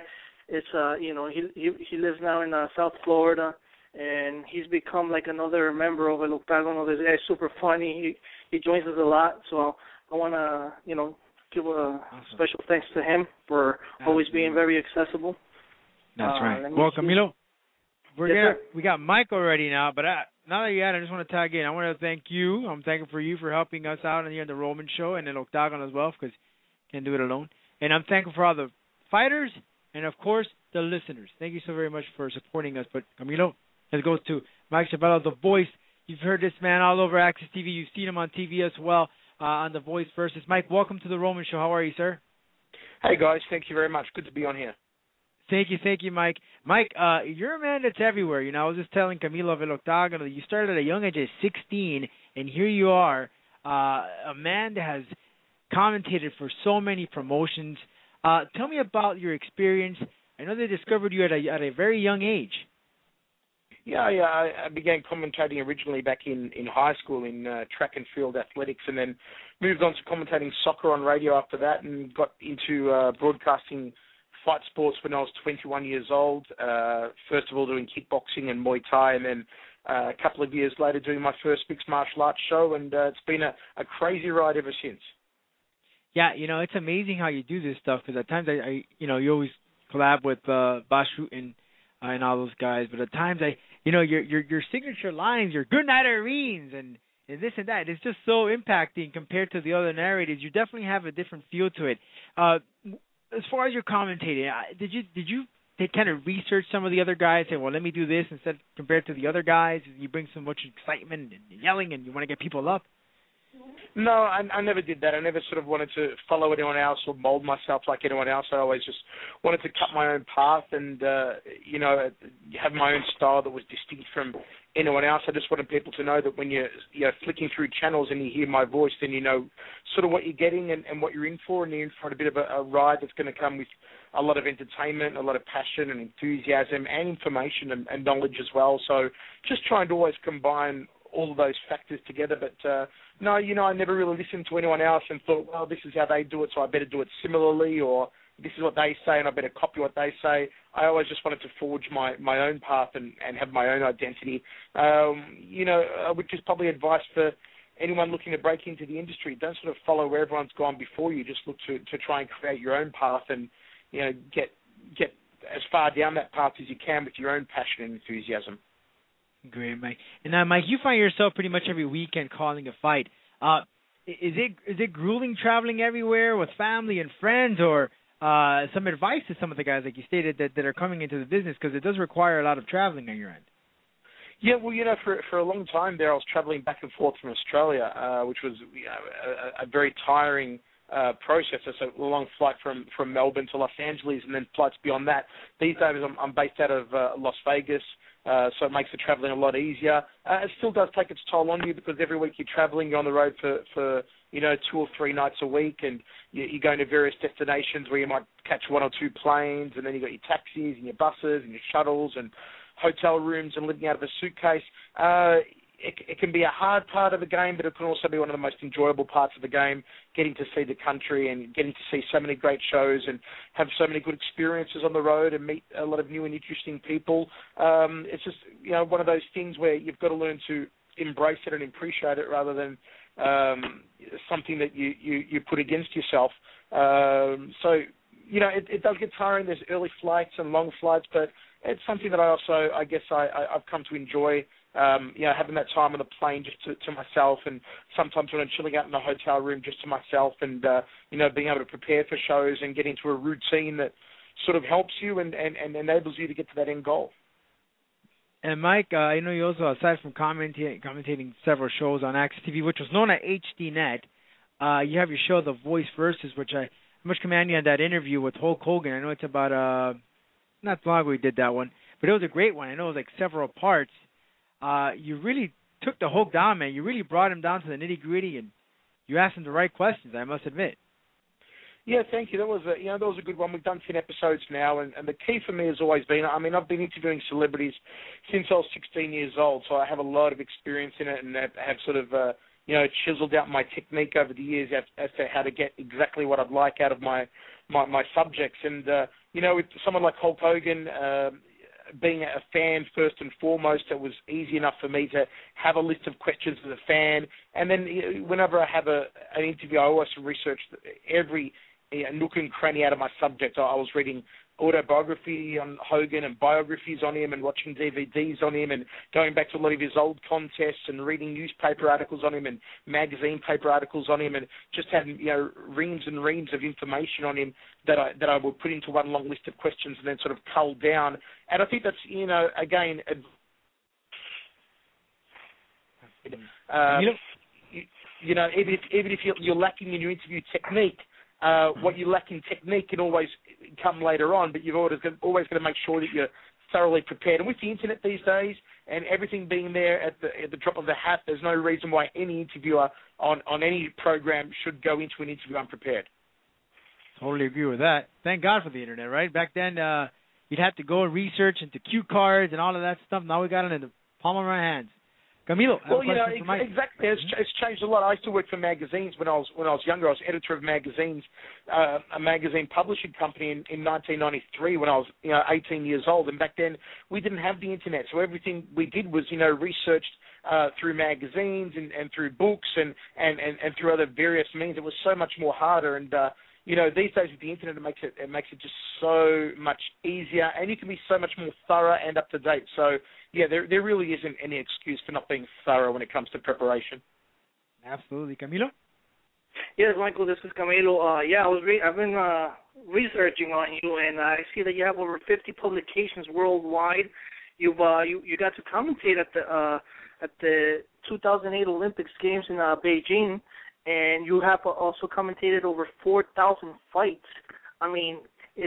he lives now in South Florida. And he's become like another member of El Octagono. This guy's super funny. He joins us a lot. So I want to, give a special thanks to him for always being very accessible. That's right. Well, Camilo, we got Mike already now, but now that you're at it, I just want to tag in. I want to thank you. I'm thankful for you for helping us out here in the Roman show and in Octagon as well, because can't do it alone. And I'm thankful for all the fighters and, of course, the listeners. Thank you so very much for supporting us. But, Camilo, let's go to Mike Chappello, The Voice. You've heard this man all over Access TV. You've seen him on TV as well on The Voice versus. Mike, welcome to the Roman Show. How are you, sir? Hey, guys. Thank you very much. Good to be on here. Thank you, Mike. Mike, you're a man that's everywhere. I was just telling Camilo of El Octagono that you started at a young age of 16, and here you are, a man that has commentated for so many promotions. Tell me about your experience. I know they discovered you at a very young age. Yeah, I began commentating originally back in high school in track and field athletics, and then moved on to commentating soccer on radio after that, and got into broadcasting fight sports when I was 21 years old. First of all, doing kickboxing and Muay Thai, and then a couple of years later doing my first mixed martial arts show, and it's been a crazy ride ever since. Yeah, it's amazing how you do this stuff, because at times you always collab with Bashu and all those guys, but at times your signature lines, your good night Irene's and this and that, it's just so impacting compared to the other narrators. You definitely have a different feel to it. As far as your commentating, did you kind of research some of the other guys, say, well, let me do this instead compared to the other guys? You bring so much excitement and yelling, and you want to get people up. No, I never did that. I never sort of wanted to follow anyone else or mold myself like anyone else. I always just wanted to cut my own path and, have my own style that was distinct from anyone else. I just wanted people to know that when you're flicking through channels and you hear my voice, then you know sort of what you're getting and what you're in for, and you're in for a bit of a ride that's going to come with a lot of entertainment, a lot of passion and enthusiasm and information and knowledge as well. So just trying to always combine all of those factors together. But no, I never really listened to anyone else and thought, well, this is how they do it, so I better do it similarly, or this is what they say and I better copy what they say. I always just wanted to forge my own path and have my own identity. Which is probably advice for anyone looking to break into the industry. Don't sort of follow where everyone's gone before you. Just look to try and create your own path and, get as far down that path as you can with your own passion and enthusiasm. Great, Mike. And now, Mike, you find yourself pretty much every weekend calling a fight. Is it grueling traveling everywhere with family and friends, or some advice to some of the guys, like you stated, that are coming into the business, because it does require a lot of traveling on your end? Yeah, well, for a long time there, I was traveling back and forth from Australia, which was a very tiring process. It's a long flight from Melbourne to Los Angeles, and then flights beyond that. These days, I'm based out of Las Vegas. So it makes the traveling a lot easier. It still does take its toll on you, because every week you're traveling, you're on the road for 2 or 3 nights a week, and you're going to various destinations where you might catch 1 or 2 planes, and then you've got your taxis and your buses and your shuttles and hotel rooms and living out of a suitcase. It can be a hard part of the game, but it can also be one of the most enjoyable parts of the game, getting to see the country and getting to see so many great shows and have so many good experiences on the road and meet a lot of new and interesting people. It's just, one of those things where you've got to learn to embrace it and appreciate it rather than something that you put against yourself. It does get tiring. There's early flights and long flights, but it's something that I've come to enjoy. Having that time on the plane just to myself, and sometimes when I'm chilling out in the hotel room just to myself, and being able to prepare for shows and get into a routine that sort of helps you and enables you to get to that end goal. And Mike, I know you also, aside from commentating several shows on AXS TV, which was known at HDNet, you have your show The Voice Versus, which I much commend you on that interview with Hulk Hogan. I know it's about not long ago we did that one, but it was a great one. I know it was like several parts. You really took the Hulk down, man. You really brought him down to the nitty-gritty, and you asked him the right questions, I must admit. Yeah, thank you. That was a good one. We've done 10 episodes now, and the key for me has always been, I've been interviewing celebrities since I was 16 years old, so I have a lot of experience in it, and have sort of, chiseled out my technique over the years as to how to get exactly what I'd like out of my subjects. And, with someone like Hulk Hogan, being a fan first and foremost, it was easy enough for me to have a list of questions as a fan. And then whenever I have an interview, I always research every nook and cranny out of my subject. I was reading autobiography on Hogan and biographies on him and watching DVDs on him and going back to a lot of his old contests and reading newspaper articles on him and magazine paper articles on him, and just having reams and reams of information on him that I would put into one long list of questions and then sort of cull down. And I think that's again even if you're lacking in your interview technique, what you lack in technique can always come later on, but you've always got to make sure that you're thoroughly prepared. And with the internet these days and everything being there at the drop of the hat, there's no reason why any interviewer on any program should go into an interview unprepared. Totally agree with that. Thank God for the internet, right? Back then, you'd have to go and research into cue cards and all of that stuff. Now we got it in the palm of our hands. Camilo, exactly. It's changed a lot. I used to work for magazines when I was younger. I was editor of magazines, a magazine publishing company in 1993 when I was 18 years old. And back then we didn't have the internet, so everything we did was researched through magazines and through books and through other various means. It was so much more harder. And these days with the internet, it makes it just so much easier, and you can be so much more thorough and up to date. So yeah, there really isn't any excuse for not being thorough when it comes to preparation. Absolutely, Camilo. Yes, Michael, this is Camilo. I've been researching on you, and I see that you have over 50 publications worldwide. You got to commentate at the 2008 Olympics Games in Beijing, and you have also commentated over 4,000 fights. I mean, is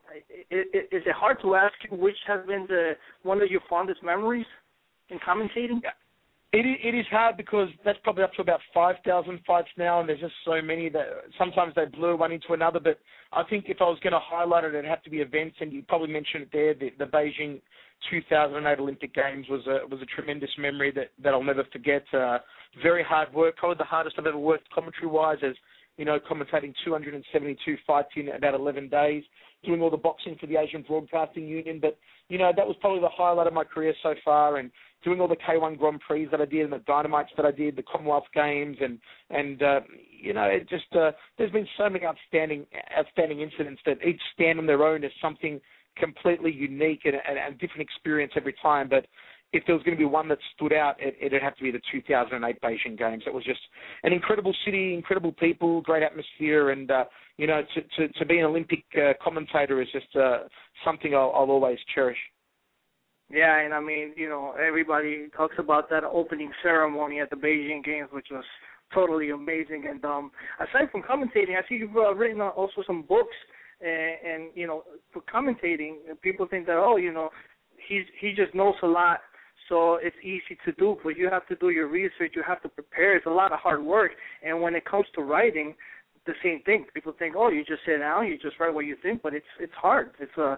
it hard to ask you which has been one of your fondest memories in commentating? It is hard because that's probably up to about 5,000 fights now, and there's just so many that sometimes they blur one into another. But I think if I was going to highlight it, it'd have to be events, and you probably mentioned it there. The Beijing 2008 Olympic Games was a tremendous memory that I'll never forget. Very hard work, probably the hardest I've ever worked commentary-wise, as commentating 272 fights in about 11 days, doing all the boxing for the Asian Broadcasting Union. But, that was probably the highlight of my career so far, and doing all the K1 Grand Prix that I did and the Dynamites that I did, the Commonwealth Games, and it just there's been so many outstanding incidents that each stand on their own as something completely unique and a different experience every time. But if there was going to be one that stood out, it'd have to be the 2008 Beijing Games. It was just an incredible city, incredible people, great atmosphere, and to be an Olympic commentator is just something I'll always cherish. Yeah, and I mean, everybody talks about that opening ceremony at the Beijing Games, which was totally amazing. And aside from commentating, I see you've written also some books, and for commentating, people think that he just knows a lot. so it's easy to do. But you have to do your research. You have to prepare. It's a lot of hard work. And when it comes to writing, the same thing. People think, oh, you just sit down, you just write what you think, but it's hard. It's tough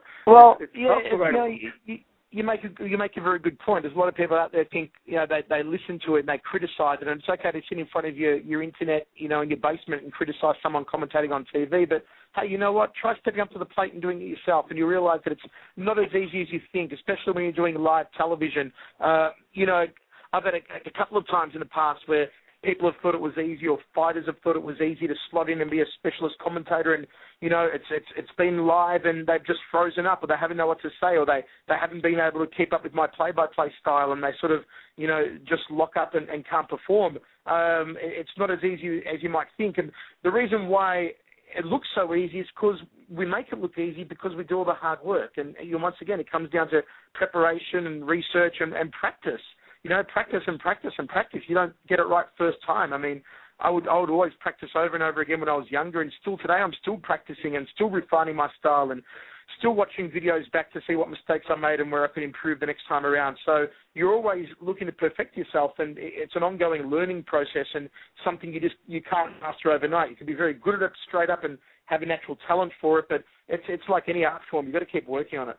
to write. You make a very good point. There's a lot of people out there think, they listen to it and they criticize it, and it's okay to sit in front of your internet, in your basement and criticize someone commentating on TV, but hey, you know what? Try stepping up to the plate and doing it yourself, and you realize that it's not as easy as you think, especially when you're doing live television. I've had a couple of times in the past where people have thought it was easy, or fighters have thought it was easy to slot in and be a specialist commentator, and it's been live and they've just frozen up, or they haven't know what to say, or they haven't been able to keep up with my play-by-play style, and they sort of just lock up and can't perform. It's not as easy as you might think, and the reason why it looks so easy is because we make it look easy because we do all the hard work, and once again it comes down to preparation and research and practice. Practice and practice and practice. You don't get it right first time. I mean, I would always practice over and over again when I was younger, and still today I'm still practicing and still refining my style and still watching videos back to see what mistakes I made and where I could improve the next time around. So you're always looking to perfect yourself, and it's an ongoing learning process and something you can't master overnight. You can be very good at it straight up and have a natural talent for it, but it's like any art form. You've got to keep working on it.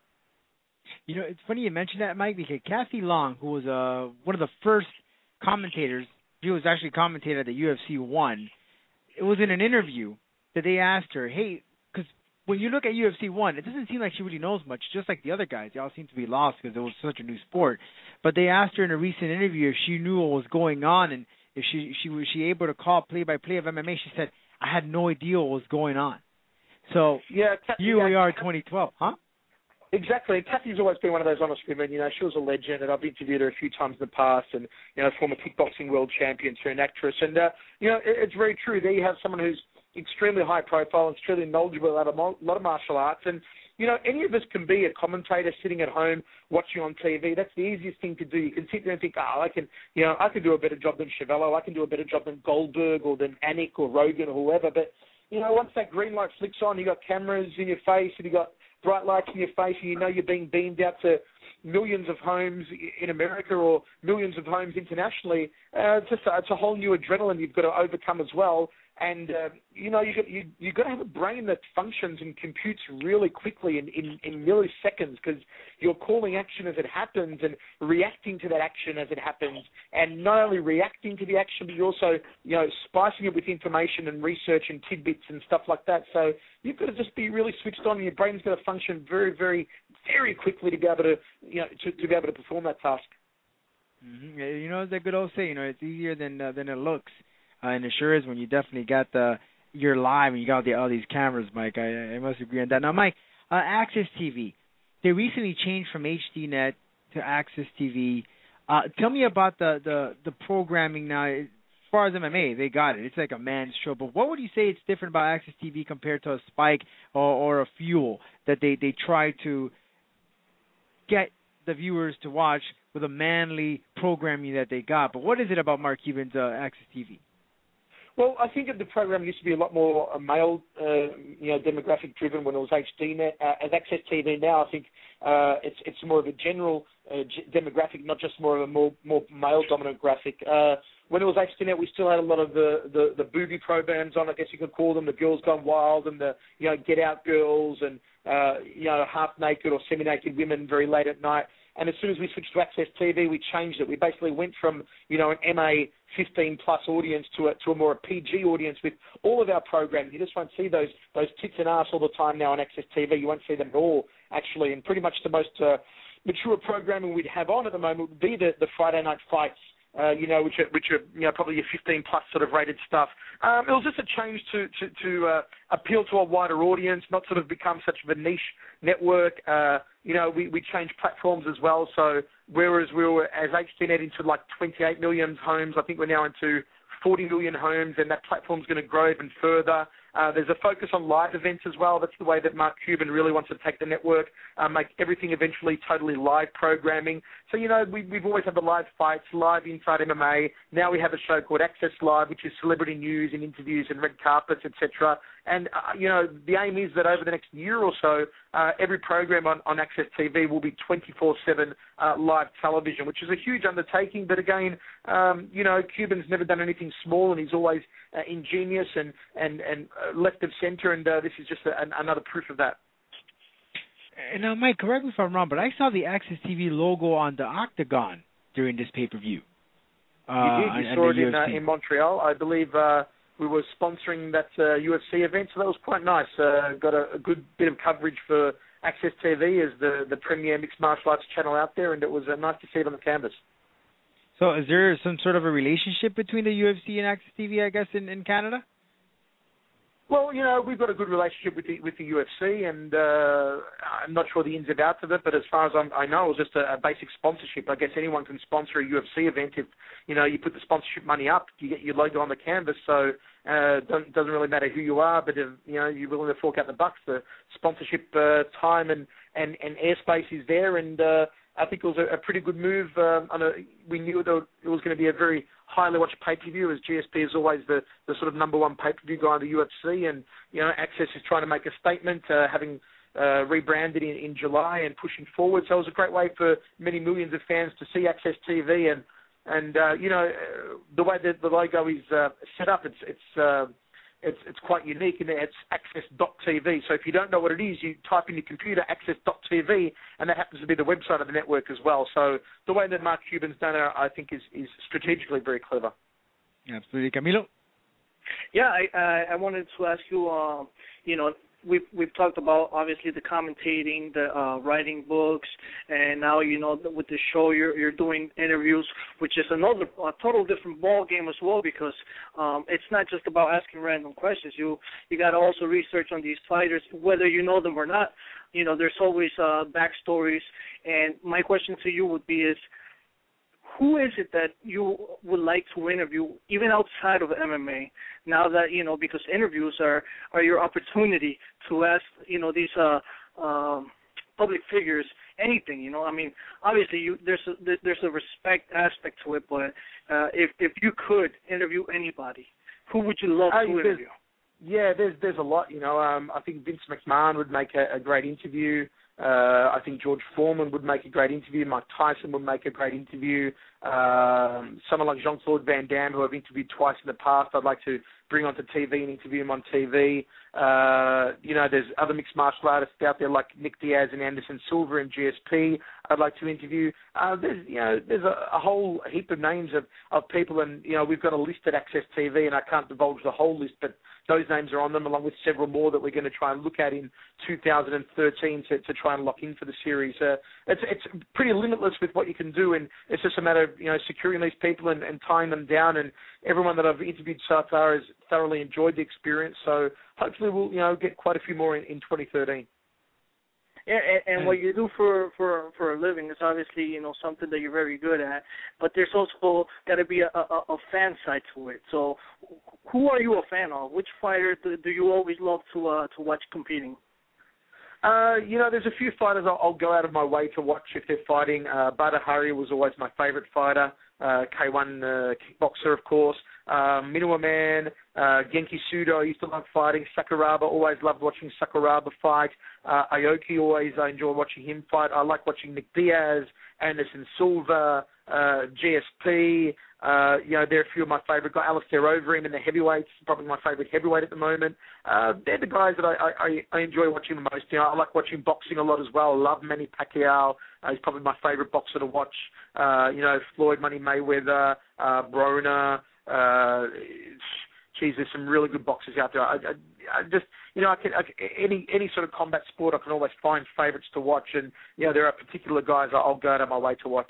It's funny you mentioned that, Mike, because Kathy Long, who was one of the first commentators, she was actually commentator at the UFC 1. It was in an interview that they asked her, hey, because when you look at UFC 1, it doesn't seem like she really knows much, just like the other guys. They all seem to be lost because it was such a new sport. But they asked her in a recent interview if she knew what was going on and if she was able to call play-by-play of MMA. She said, I had no idea what was going on. So here we are in 2012, huh? Exactly. Kathy's always been one of those honest women. She was a legend, and I've interviewed her a few times in the past, and, former kickboxing world champion, so an actress. And, it's very true. There you have someone who's extremely high profile and extremely knowledgeable about a lot of martial arts. And, any of us can be a commentator sitting at home watching on TV. That's the easiest thing to do. You can sit there and think, I can do a better job than Chevello. I can do a better job than Goldberg or than Anik or Rogan or whoever. But, once that green light flicks on, you got cameras in your face and you got bright lights in your face, and you're being beamed out to millions of homes in America or millions of homes internationally. It's a whole new adrenaline you've got to overcome as well. And you've got to have a brain that functions and computes really quickly in milliseconds, because you're calling action as it happens and reacting to that action as it happens. And not only reacting to the action, but you're also spicing it with information and research and tidbits and stuff like that. So you've got to just be really switched on, and your brain's got to function very, very, very quickly to be able to to be able to perform that task. Mm-hmm. It's a good old saying. It's easier than it looks. And it sure is when you definitely got you're live and you got all these cameras, Mike. I must agree on that. Now, Mike, Access TV, they recently changed from HDNet to Access TV. Tell me about the programming now. As far as MMA, they got it. It's like a man's show. But what would you say it's different about Access TV compared to a Spike or a Fuel that they try to get the viewers to watch with a manly programming that they got? But what is it about Mark Cuban's Access TV? Well, I think that the program used to be a lot more male, demographic driven when it was HDNet. As Access TV now, I think it's more of a general demographic, not just more of a more male dominant graphic. When it was HDNet, we still had a lot of the booby programs on, I guess you could call them, the Girls Gone Wild and the Get Out Girls and half naked or semi naked women very late at night. And as soon as we switched to Access TV, we changed it. We basically went from, an MA 15-plus audience to a more PG audience with all of our programs. You just won't see those tits and ass all the time now on Access TV. You won't see them at all, actually. And pretty much the most mature programming we'd have on at the moment would be the Friday night fights, which are probably your 15-plus sort of rated stuff. It was just a change to appeal to a wider audience, not sort of become such of a niche network. We changed platforms as well. So whereas we were as HDNet into like 28 million homes, I think we're now into 40 million homes, and that platform's going to grow even further. There's a focus on live events as well. That's the way that Mark Cuban really wants to take the network, make everything eventually totally live programming. So, we've always had the live fights, live Inside MMA. Now we have a show called Access Live, which is celebrity news and interviews and red carpets, etc. And, the aim is that over the next year or so, every program on Access TV will be 24/7 live television, which is a huge undertaking. But again, Cuban's never done anything small, and he's always ingenious and left of center, and this is just another proof of that. And now, Mike, correct me if I'm wrong, but I saw the Access TV logo on the Octagon during this pay-per-view. You saw it in Montreal. I believe we were sponsoring that UFC event, so that was quite nice. Got a good bit of coverage for Access TV as the premier mixed martial arts channel out there, and it was nice to see it on the canvas. So is there some sort of a relationship between the UFC and Access TV, I guess, in Canada? Well, we've got a good relationship with the UFC, and I'm not sure the ins and outs of it, but as far as I know, it was just a basic sponsorship. I guess anyone can sponsor a UFC event if, you put the sponsorship money up, you get your logo on the canvas, so it doesn't really matter who you are, but if, you're willing to fork out the bucks, the sponsorship time and airspace is there, and I think it was a pretty good move. We knew that it was going to be a very highly watched pay-per-view, as GSP is always the sort of number one pay-per-view guy in the UFC, and Access is trying to make a statement, having rebranded in July and pushing forward. So it was a great way for many millions of fans to see Access TV, and the way that the logo is set up, it's quite unique, and it's access.tv. So if you don't know what it is, you type in your computer access.tv, and that happens to be the website of the network as well. So the way that Mark Cuban's done it, I think, is strategically very clever. Absolutely. Camilo? Yeah, I wanted to ask you, we've talked about, obviously, the commentating, the writing books, and now, with the show you're doing interviews, which is a total different ball game as well, because it's not just about asking random questions. You got to also research on these fighters, whether you know them or not. There's always backstories, and my question to you would be is, who is it that you would like to interview, even outside of MMA, now that, because interviews are your opportunity to ask, these public figures anything, I mean, obviously there's a respect aspect to it, but if you could interview anybody, who would you love to interview? Yeah, there's a lot, I think Vince McMahon would make a great interview. I think George Foreman would make a great interview. Mike Tyson would make a great interview. Someone like Jean-Claude Van Damme, who I've interviewed twice in the past, I'd like to bring onto TV and interview him on TV. There's other mixed martial artists out there like Nick Diaz and Anderson Silva and GSP I'd like to interview. There's a whole heap of names of people, and, we've got a list at Access TV, and I can't divulge the whole list, but those names are on them, along with several more that we're going to try and look at in 2013 to try and lock in for the series. It's pretty limitless with what you can do, and it's just a matter of securing these people and tying them down. And everyone that I've interviewed so far has thoroughly enjoyed the experience. So hopefully we'll get quite a few more in 2013. Yeah, and what you do for a living is obviously something that you're very good at, but there's also got to be a fan side to it. So, who are you a fan of? Which fighter do you always love to watch competing? There's a few fighters I'll go out of my way to watch if they're fighting. Badr Hari was always my favorite fighter. K1 kickboxer, of course. Minowa Man, Genki Sudo, I used to love fighting. Sakuraba, always loved watching Sakuraba fight. Aoki, I enjoy watching him fight. I like watching Nick Diaz, Anderson Silva, GSP. There are a few of my favorite guys. Alistair Overeem in the heavyweights, probably my favorite heavyweight at the moment. They're the guys that I enjoy watching the most. I like watching boxing a lot as well. I love Manny Pacquiao. He's probably my favorite boxer to watch. Floyd Money Mayweather, Broner. There's some really good boxers out there. I just, any sort of combat sport, I can always find favorites to watch, and there are particular guys I'll go out of my way to watch.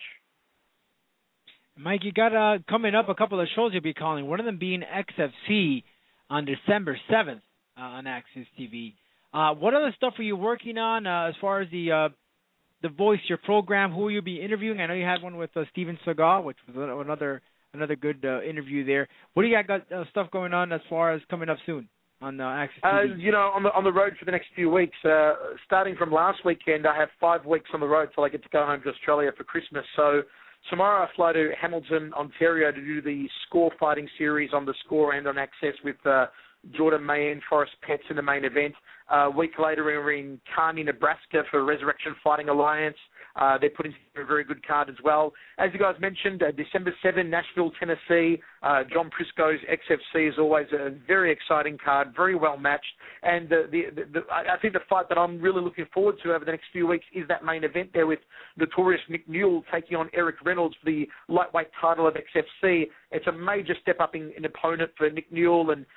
Mike, you got coming up a couple of shows you'll be calling. One of them being XFC on December 7th on Access TV. What other stuff are you working on as far as the Voice, your program? Who will you be interviewing? I know you had one with Steven Seagal, which was another good interview there. What do you got stuff going on as far as coming up soon? on Access TV? On the road for the next few weeks. Starting from last weekend, I have 5 weeks on the road till I get to go home to Australia for Christmas. So tomorrow I fly to Hamilton, Ontario to do the Score Fighting Series on the Score and on Access with Jordan May and Forrest Pets in the main event. A week later, we're in Kearney, Nebraska for Resurrection Fighting Alliance. They're putting together a very good card as well. As you guys mentioned, December 7, Nashville, Tennessee. John Prisco's XFC is always a very exciting card, very well matched. And I think the fight that I'm really looking forward to over the next few weeks is that main event there with notorious Nick Newell taking on Eric Reynolds for the lightweight title of XFC. It's a major step up in opponent for Nick Newell, and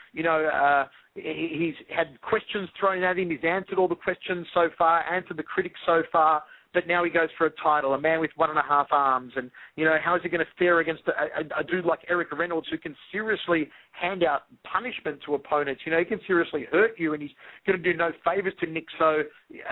he's had questions thrown at him. He's answered all the questions so far, answered the critics so far. But now he goes for a title, a man with 1.5 arms. And, how is he going to fare against a dude like Eric Reynolds who can seriously hand out punishment to opponents? He can seriously hurt you, and he's going to do no favours to Nick. So,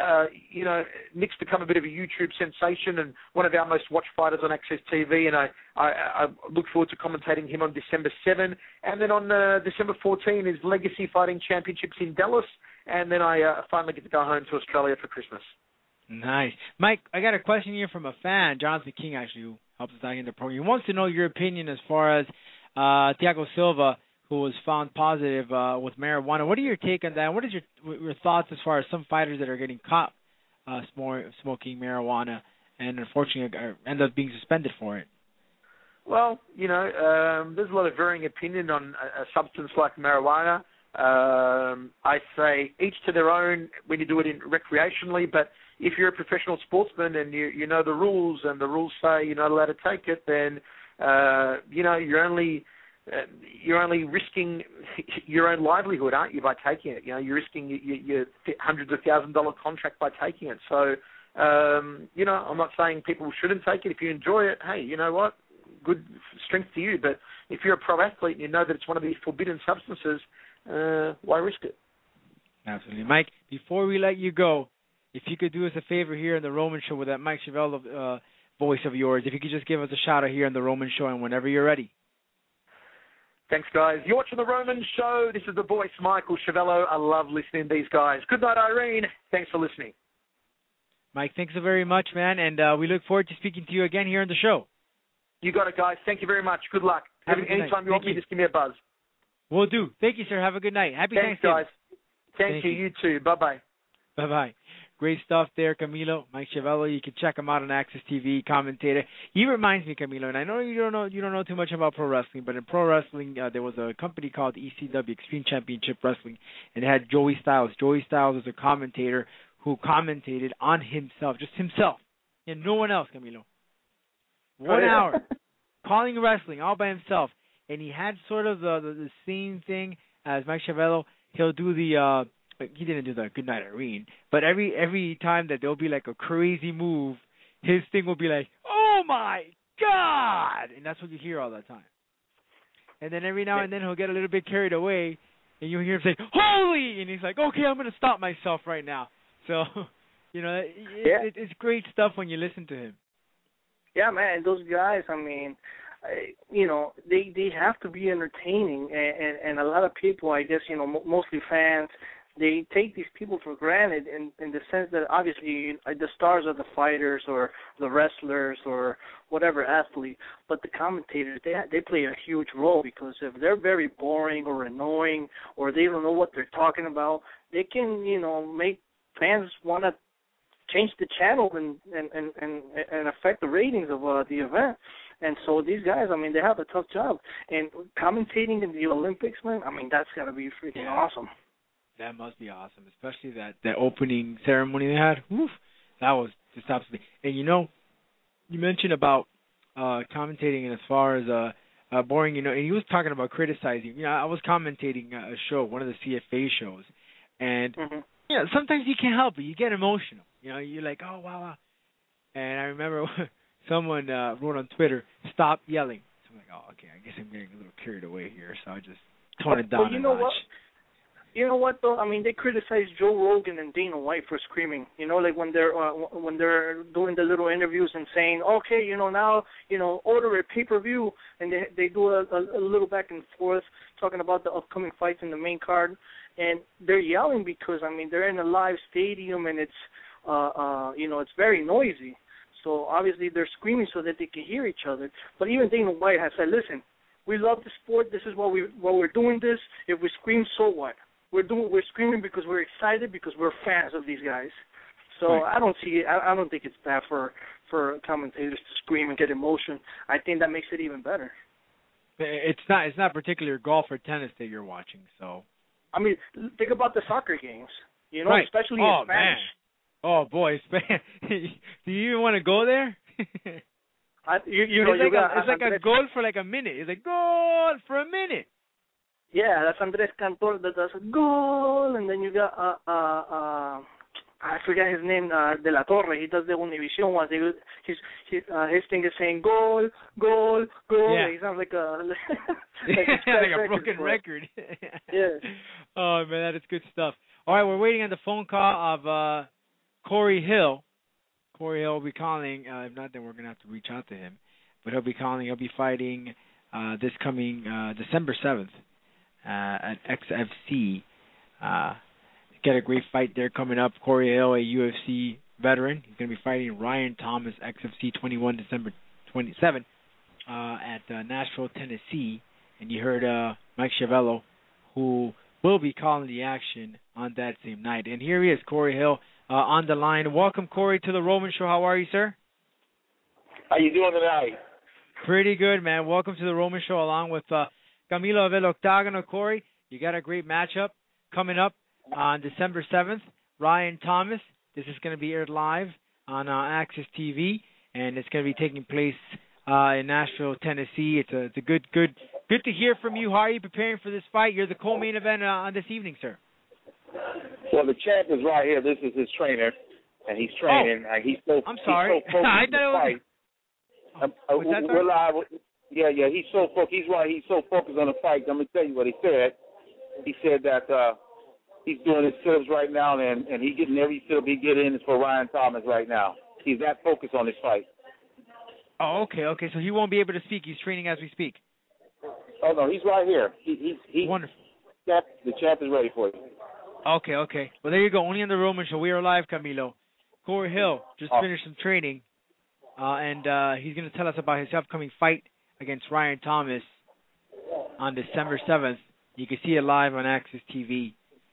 Nick's become a bit of a YouTube sensation and one of our most watched fighters on Access TV, and I look forward to commentating him on December 7. And then on December 14 is Legacy Fighting Championships in Dallas, and then I finally get to go home to Australia for Christmas. Nice. Mike, I got a question here from a fan, Jonathan King, actually, who helps us out in the program. He wants to know your opinion as far as Thiago Silva, who was found positive with marijuana. What are your take on that? What is your thoughts as far as some fighters that are getting caught smoking marijuana and unfortunately end up being suspended for it? Well, there's a lot of varying opinion on a substance like marijuana. I say each to their own when you do it recreationally, but if you're a professional sportsman and you know the rules and the rules say you're not allowed to take it, then you're only risking your own livelihood, aren't you, by taking it? You're risking your hundreds of $1,000 contract by taking it. So I'm not saying people shouldn't take it. If you enjoy it, hey, you know what? Good strength to you. But if you're a pro athlete and you know that it's one of these forbidden substances, why risk it? Absolutely. Mike, before we let you go, if you could do us a favor here in the Roman Show with that Mike Schiavello voice of yours, if you could just give us a shout out here in the Roman Show and whenever you're ready. Thanks, guys. You're watching the Roman Show. This is the voice, Michael Schiavello. I love listening to these guys. Good night, Irene. Thanks for listening. Mike, thanks so very much, man, and we look forward to speaking to you again here on the show. You got it, guys. Thank you very much. Good luck. Anytime you want me, just give me a buzz. Will do. Thank you, sir. Have a good night. Happy Thanks, Thanksgiving. Guys. Thank you. You too. Bye-bye. Bye-bye. Great stuff there, Camilo. Mike Schiavello. You can check him out on Access TV, commentator. He reminds me, Camilo, and I know you don't know too much about pro wrestling, but in pro wrestling, there was a company called ECW, Extreme Championship Wrestling, and it had Joey Styles. Joey Styles was a commentator who commentated on himself, just himself, and no one else, Camilo. 1 hour, calling wrestling all by himself, and he had sort of the same thing as Mike Schiavello. He'll do the he didn't do the Goodnight Irene, but every time that there'll be like a crazy move, his thing will be like, oh my God! And that's what you hear all the time. And then every now and then he'll get a little bit carried away, and you'll hear him say, holy! And he's like, okay, I'm going to stop myself right now. So, it's great stuff when you listen to him. Yeah, man, those guys, I mean, they have to be entertaining, and a lot of people, I guess, mostly fans, they take these people for granted in the sense that obviously the stars are the fighters or the wrestlers or whatever athlete, but the commentators, they play a huge role, because if they're very boring or annoying or they don't know what they're talking about, they can, make fans want to change the channel and affect the ratings of the event. And so these guys, I mean, they have a tough job. And commentating in the Olympics, man, I mean, that's got to be freaking awesome. That must be awesome, especially that opening ceremony they had. Woof, that was just absolutely. And you mentioned about commentating, and as far as boring, and he was talking about criticizing. I was commentating a show, one of the CFA shows, and sometimes you can't help it. You get emotional. You're like, oh wow. And I remember someone wrote on Twitter, "Stop yelling." So I'm like, oh, okay, I guess I'm getting a little carried away here, so I just tone it down a notch. You know what though? I mean, they criticize Joe Rogan and Dana White for screaming. Like when they're doing the little interviews and saying, okay, now order a pay-per-view, and they do a little back and forth talking about the upcoming fights in the main card, and they're yelling because they're in a live stadium and it's it's very noisy. So obviously they're screaming so that they can hear each other. But even Dana White has said, listen, we love the sport. This is why we're doing this. If we scream, so what? We're screaming because we're excited, because we're fans of these guys. So right. I don't think it's bad for commentators to scream and get emotion. I think that makes it even better. It's not particularly golf or tennis that you're watching, so. Think about the soccer games, right. Especially in Spanish. Man. Oh boy, do you even want to go there? It's like a goal for like a minute. It's like goal for a minute. Yeah, that's Andres Cantor that does a goal, and then you got I forget his name, De La Torre. He does the Univision ones. His thing is saying goal, goal, goal. Yeah. He sounds like a like a broken record. Yeah. Oh man, that is good stuff. All right, we're waiting on the phone call of Corey Hill. Corey Hill will be calling. If not, then we're going to have to reach out to him. But he'll be calling. He'll be fighting this coming December 7th at XFC. Get a great fight there coming up. Corey Hill, a UFC veteran. He's going to be fighting Ryan Thomas, XFC 21, December 27th at Nashville, Tennessee. And you heard Mike Schiavello, who will be calling the action on that same night. And here he is, Corey Hill, on the line. Welcome, Corey, to the Roman Show. How are you, sir? How you doing tonight? Pretty good, man. Welcome to the Roman Show along with Camilo del Octagono. Corey, you got a great matchup coming up on December 7th. Ryan Thomas. This is going to be aired live on Access TV, and it's going to be taking place in Nashville, Tennessee. It's a good to hear from you. How are you preparing for this fight? You're the co-main event on this evening, sir. Well, the champ is right here. This is his trainer, and he's training. I'm sorry. He's so I thought it was. We're live. Yeah. He's so focused. He's right. He's so focused on the fight. I'm gonna tell you what he said. He said that he's doing his sit-ups right now, and he's getting every sit-up he get in is for Ryan Thomas right now. He's that focused on his fight. Oh, okay. So he won't be able to speak. He's training as we speak. Oh no, he's right here. He's wonderful. The champ is ready for you. Okay. Well, there you go. Only on the Roman Show. We are live, Camilo. Corey Hill just finished some training, and he's going to tell us about his upcoming fight against Ryan Thomas on December 7th. You can see it live on Access TV,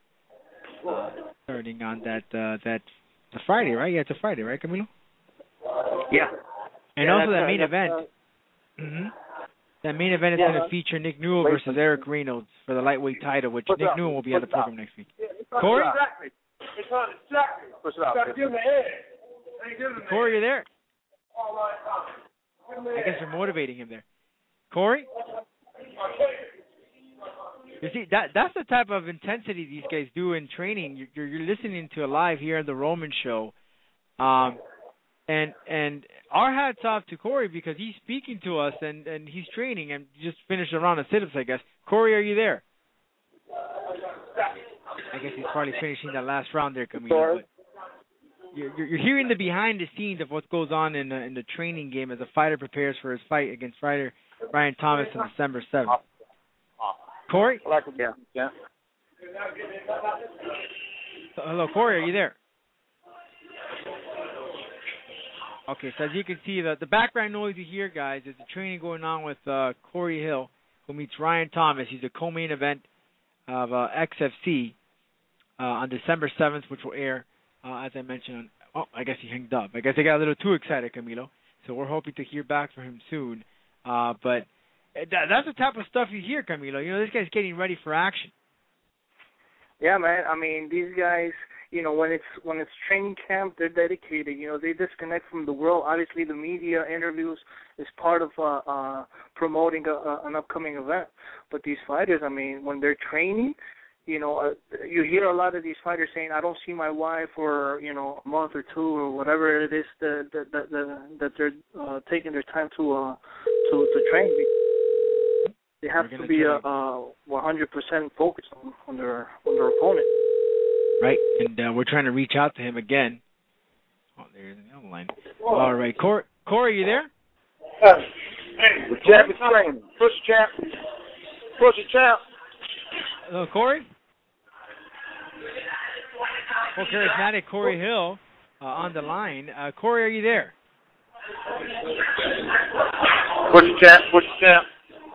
starting on the Friday, right? Yeah, it's a Friday, right, Camilo? Yeah. And also that main event. That main event is going to feature Nick Newell versus Eric Reynolds for the lightweight title, which Nick Newell will be on the program next week. Corey? Corey, you there? I guess you're motivating him there. Corey? You see, that's the type of intensity these guys do in training. You're listening to it live here on the Roman Show. And our hats off to Corey because he's speaking to us and he's training and just finished a round of sit-ups, I guess. Corey, are you there? I guess he's probably finishing that last round there, Camilo. But you're hearing the behind the scenes of what goes on in the training game as a fighter prepares for his fight against fighter Ryan Thomas on December 7th. Corey? Yeah. Hello, Corey, are you there? Okay, so as you can see, the background noise you hear, guys, is the training going on with Corey Hill, who meets Ryan Thomas. He's a co-main event of XFC on December 7th, which will air, as I mentioned. I guess he hanged up. I guess I got a little too excited, Camilo. So we're hoping to hear back from him soon. But that's the type of stuff you hear, Camilo. You know, this guy's getting ready for action. Yeah, man. I mean, these guys, you know, when it's training camp, they're dedicated. You know, they disconnect from the world. Obviously, the media interviews is part of promoting an upcoming event. But these fighters, I mean, when they're training, you know, you hear a lot of these fighters saying, "I don't see my wife for, you know, a month or two or whatever it is that they're taking their time to train." They have to be 100% focused on their opponent. Right, and we're trying to reach out to him again. Oh, there's the other line. All right, Corey, are you there? Hey, the champ is training. Push champ. Push the champ. Hello, Corey? well, charismatic Corey Hill on the line. Corey, are you there? Push the champ. Push the champ.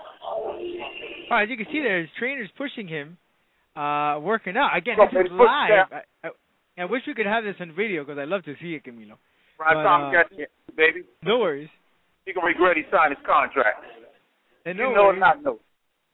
All right, as you can see there, his trainer's pushing him, working out. Again, this is live. I wish we could have this on video because I'd love to see it, Camilo. Ryan Thomas got you, baby. No worries. He can regret he signed his contract. And you know or not know.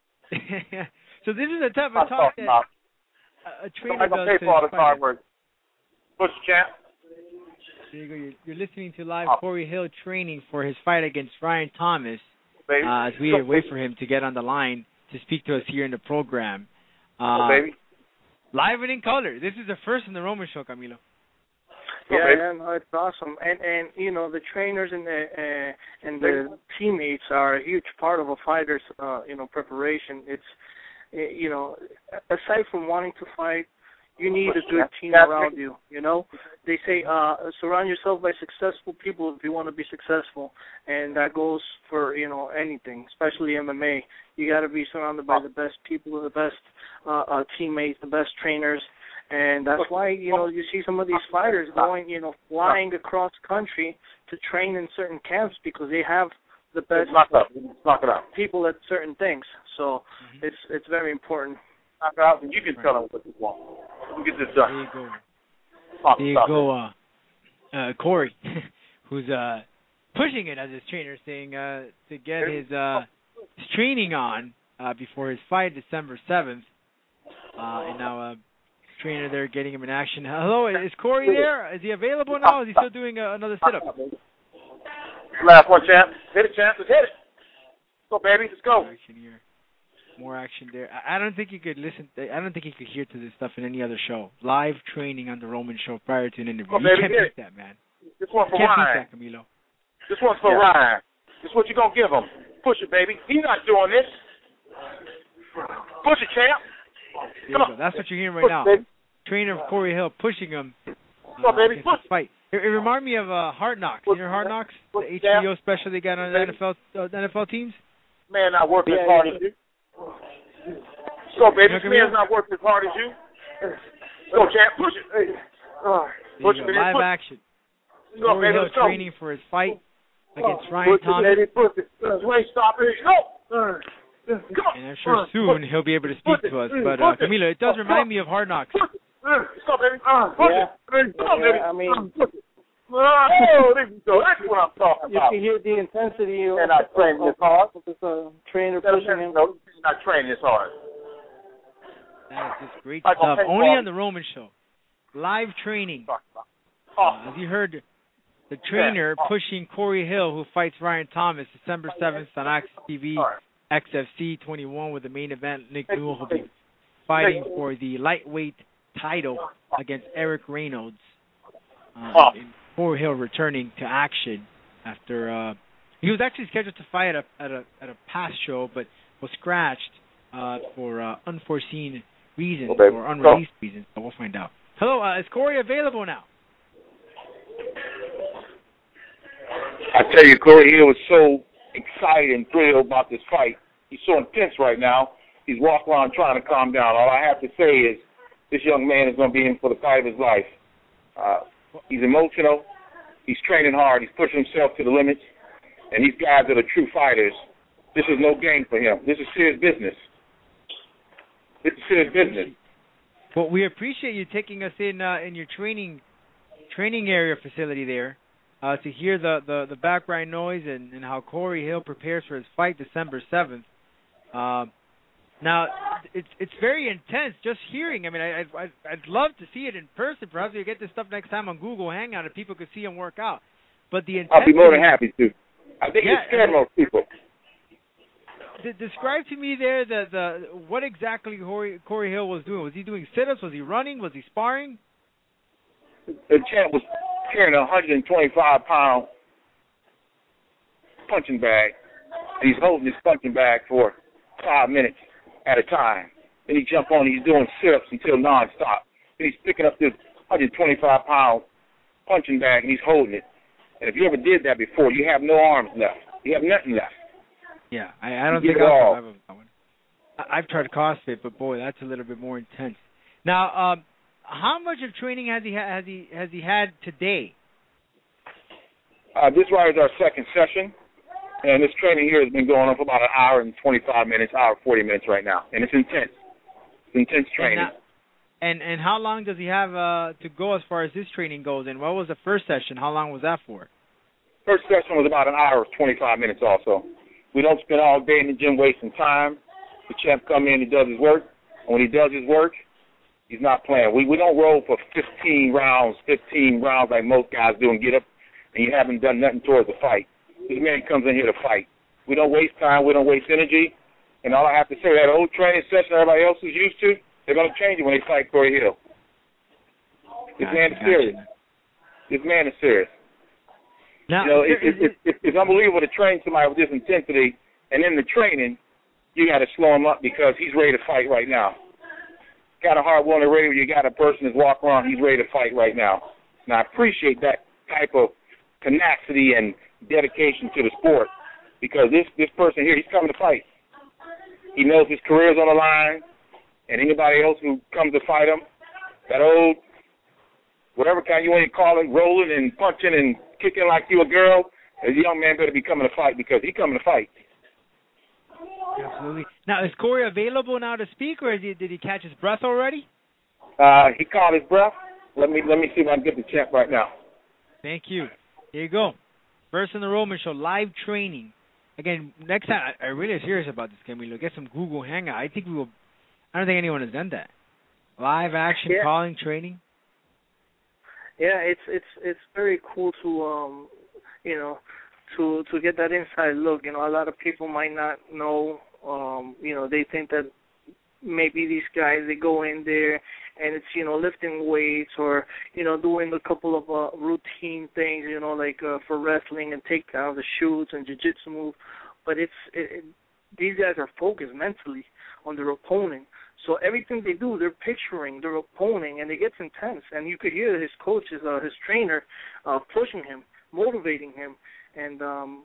So this is the type of talk that a trainer does pay to for all the fighter. hard work. Push the champ. There you go. You're listening to live Corey Hill training for his fight against Ryan Thomas. As we wait for him to get on the line to speak to us here in the program. Baby. Live and in color. This is the first in the Roman show, Camilo. Yeah, no, it's awesome, and you know the trainers and the teammates are a huge part of a fighter's preparation. It's you know, aside from wanting to fight, you need a good team around you. You know, they say surround yourself by successful people if you want to be successful, and that goes for anything, especially MMA. You got to be surrounded by the best people, the best teammates, the best trainers. And that's why, you see some of these fighters going, flying across country to train in certain camps because they have the best people at certain things. So it's very important. Knock it out, and you can tell them what you want. We'll get this done. There you go. Corey, who's pushing it as his trainer, saying to get his training on before his fight December 7th. And now trainer there getting him in action. Hello, is Corey there? Is he available now? Is he still doing another sit-up? Last one, champ. Hit it, champ. Let's hit it. Go, baby. Let's go. More action there. I don't think you could listen. I don't think you could hear to this stuff in any other show. Live training on the Roman show prior to an interview. Go, baby, you can't beat that, man. This one's for Ryan. Ryan. That, Camilo. This one's for Ryan. This is what you're going to give him. Push it, baby. He's not doing this. Push it, champ. That's what you're hearing right now. Trainer of Corey Hill pushing him baby. Fight. It reminded me of Hard Knocks. You know Hard Knocks? The HBO special they got on the NFL teams? Man not working as hard as you. So, baby, this man's not working as hard as you. Go, champ. Push it. Push it, baby. Live action. Corey Hill training for his fight against Ryan Thomas. You ain't stopping. Go. And I'm sure soon he'll be able to speak to us. But, Camilo, it does remind me of Hard Knocks. Let's go, baby. Push it. Come on, baby. I mean, oh, there you go. That's what I'm talking about. You can hear the intensity of they're not training this hard. The trainer pushing him. No, he's not training this hard. That is just great stuff. Only on the Roman show. Live training. As you heard, the trainer pushing Corey Hill, who fights Ryan Thomas, December 7th on Access TV, XFC 21, with the main event. Nick Newell will be fighting for the lightweight title against Eric Reynolds. Corey Hill returning to action after he was actually scheduled to fight at a past show, but was scratched for unforeseen reasons or unreleased reasons. So we'll find out. Hello, is Corey available now? I tell you, Corey Hill is so excited and thrilled about this fight. He's so intense right now. He's walking around trying to calm down. All I have to say is this young man is going to be in for the fight of his life. He's emotional. He's training hard. He's pushing himself to the limits. And these guys are the true fighters. This is no game for him. This is serious business. This is serious business. Well, we appreciate you taking us in your training area facility there to hear the background noise and how Corey Hill prepares for his fight December 7th. Now, it's very intense just hearing. I mean, I'd love to see it in person. Perhaps we'll get this stuff next time on Google Hangout and people could see him work out. But the intensity, I'll be more than happy to. I think it scared most people. Describe to me there the what exactly Corey Hill was doing. Was he doing sit-ups? Was he running? Was he sparring? The champ was carrying a 125-pound punching bag, and he's holding his punching bag for 5 minutes at a time. Then he jump on, he's doing sit-ups until nonstop. Then he's picking up this 125-pound punching bag, and he's holding it. And if you ever did that before, you have no arms left. You have nothing left. Yeah, I don't think I'll have that one. I've tried CrossFit, but boy, that's a little bit more intense. Now, how much of training has he had today? This right is our second session, and this training here has been going on for about an hour and 25 minutes, hour 40 minutes right now, and it's intense. It's intense training. And how long does he have to go as far as this training goes? And what was the first session? How long was that for? First session was about an hour, 25 minutes also. We don't spend all day in the gym wasting time. The champ come in, he does his work, and when he does his work, he's not playing. We don't roll for 15 rounds like most guys do and get up and you haven't done nothing towards the fight. This man comes in here to fight. We don't waste time. We don't waste energy. And all I have to say, that old training session everybody else is used to, they're going to change it when they fight Corey Hill. This man is serious. This man is serious. Now, it's unbelievable to train somebody with this intensity, and in the training, you got to slow him up because he's ready to fight right now. Got a hard one already where you got a person that's walking around, he's ready to fight right now. And I appreciate that type of tenacity and dedication to the sport because this person here, he's coming to fight. He knows his career's on the line, and anybody else who comes to fight him, that old, whatever kind you want to call it, rolling and punching and kicking like you a girl, a young man better be coming to fight because he's coming to fight. Absolutely. Now, is Corey available now to speak, or did he catch his breath already? He caught his breath. Let me see if I can get the champ right now. Thank you. Here you go. First in the Roman Show, live training. Again, next time, I'm really serious about this, Camilo. Get some Google Hangout. I don't think anyone has done that. Live action calling training. Yeah, it's very cool to to get that inside look. A lot of people might not know. They think that maybe these guys, they go in there and it's lifting weights or doing a couple of routine things, like for wrestling and takedown, the shoots and jiu-jitsu move. But these guys are focused mentally on their opponent. So everything they do, they're picturing their opponent, and it gets intense. And you could hear his coach, his trainer, pushing him, motivating him. And,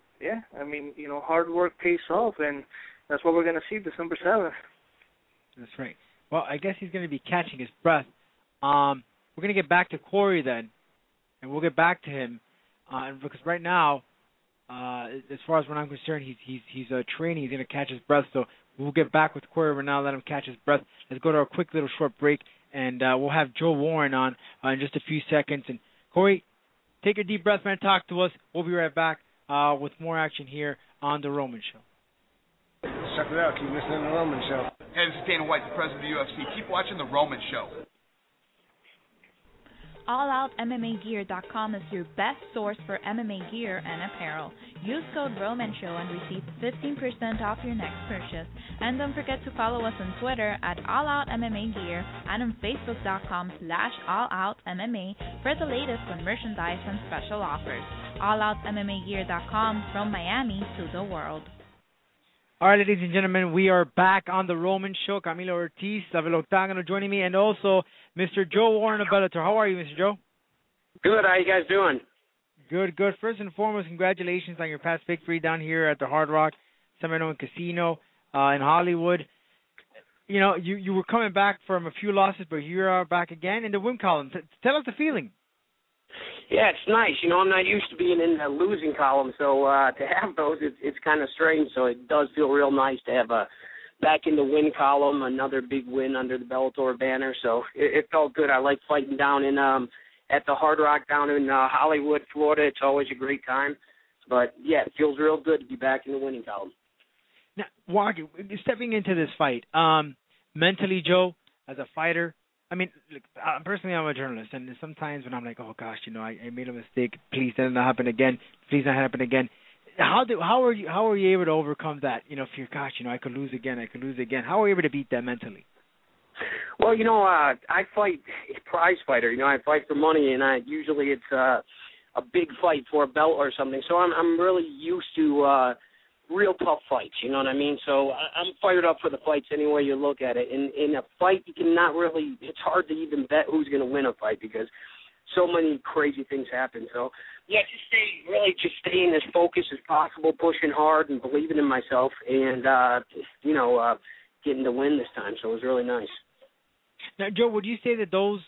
hard work pays off, and that's what we're going to see December 7th. That's right. Well, I guess he's going to be catching his breath. We're going to get back to Corey then, and we'll get back to him because right now, as far as when I'm concerned, he's training. He's going to catch his breath. So we'll get back with Corey right now. Let him catch his breath. Let's go to a quick little short break, and we'll have Joe Warren on in just a few seconds. And Corey, take a deep breath, man. Talk to us. We'll be right back with more action here on The Roman Show. Check it out. Keep listening to The Roman Show. Hey, this is Dana White, the president of the UFC. Keep watching The Roman Show. AllOutMMAgear.com is your best source for MMA gear and apparel. Use code ROMANSHOW and receive 15% off your next purchase. And don't forget to follow us on Twitter at AllOutMMAgear and on Facebook.com/AllOutMMA for the latest on merchandise and special offers. AllOutMMAgear.com, from Miami to the world. All right, ladies and gentlemen, we are back on The Roman Show. Camilo Ortiz, Savelo Octagano joining me, and also Mr. Joe Warren of Bellator. How are you, Mr. Joe? Good. How you guys doing? Good. First and foremost, congratulations on your past victory down here at the Hard Rock Seminole Casino in Hollywood. You were coming back from a few losses, but you are back again in the win column. Tell us the feeling. Yeah, it's nice. I'm not used to being in the losing column, so to have those, it's kind of strange. So it does feel real nice to have back in the win column, another big win under the Bellator banner. So it felt good. I like fighting down in at the Hard Rock down in Hollywood, Florida. It's always a great time. But, yeah, it feels real good to be back in the winning column. Now, Walker, stepping into this fight, mentally, Joe, as a fighter, I mean, look, personally, I'm a journalist, and sometimes when I'm like, oh gosh, I made a mistake. Please don't happen again. Please not happen again. How are you able to overcome that? Fear, gosh, I could lose again. How are you able to beat that mentally? Well, I fight prize fighter. I fight for money, and usually it's a big fight for a belt or something. So I'm really used to real tough fights, you know what I mean? So I'm fired up for the fights any way you look at it. In a fight, you cannot really, it's hard to even bet who's going to win a fight because so many crazy things happen. So, yeah, just staying as focused as possible, pushing hard and believing in myself and, getting the win this time. So it was really nice. Now, Joe, would you say that those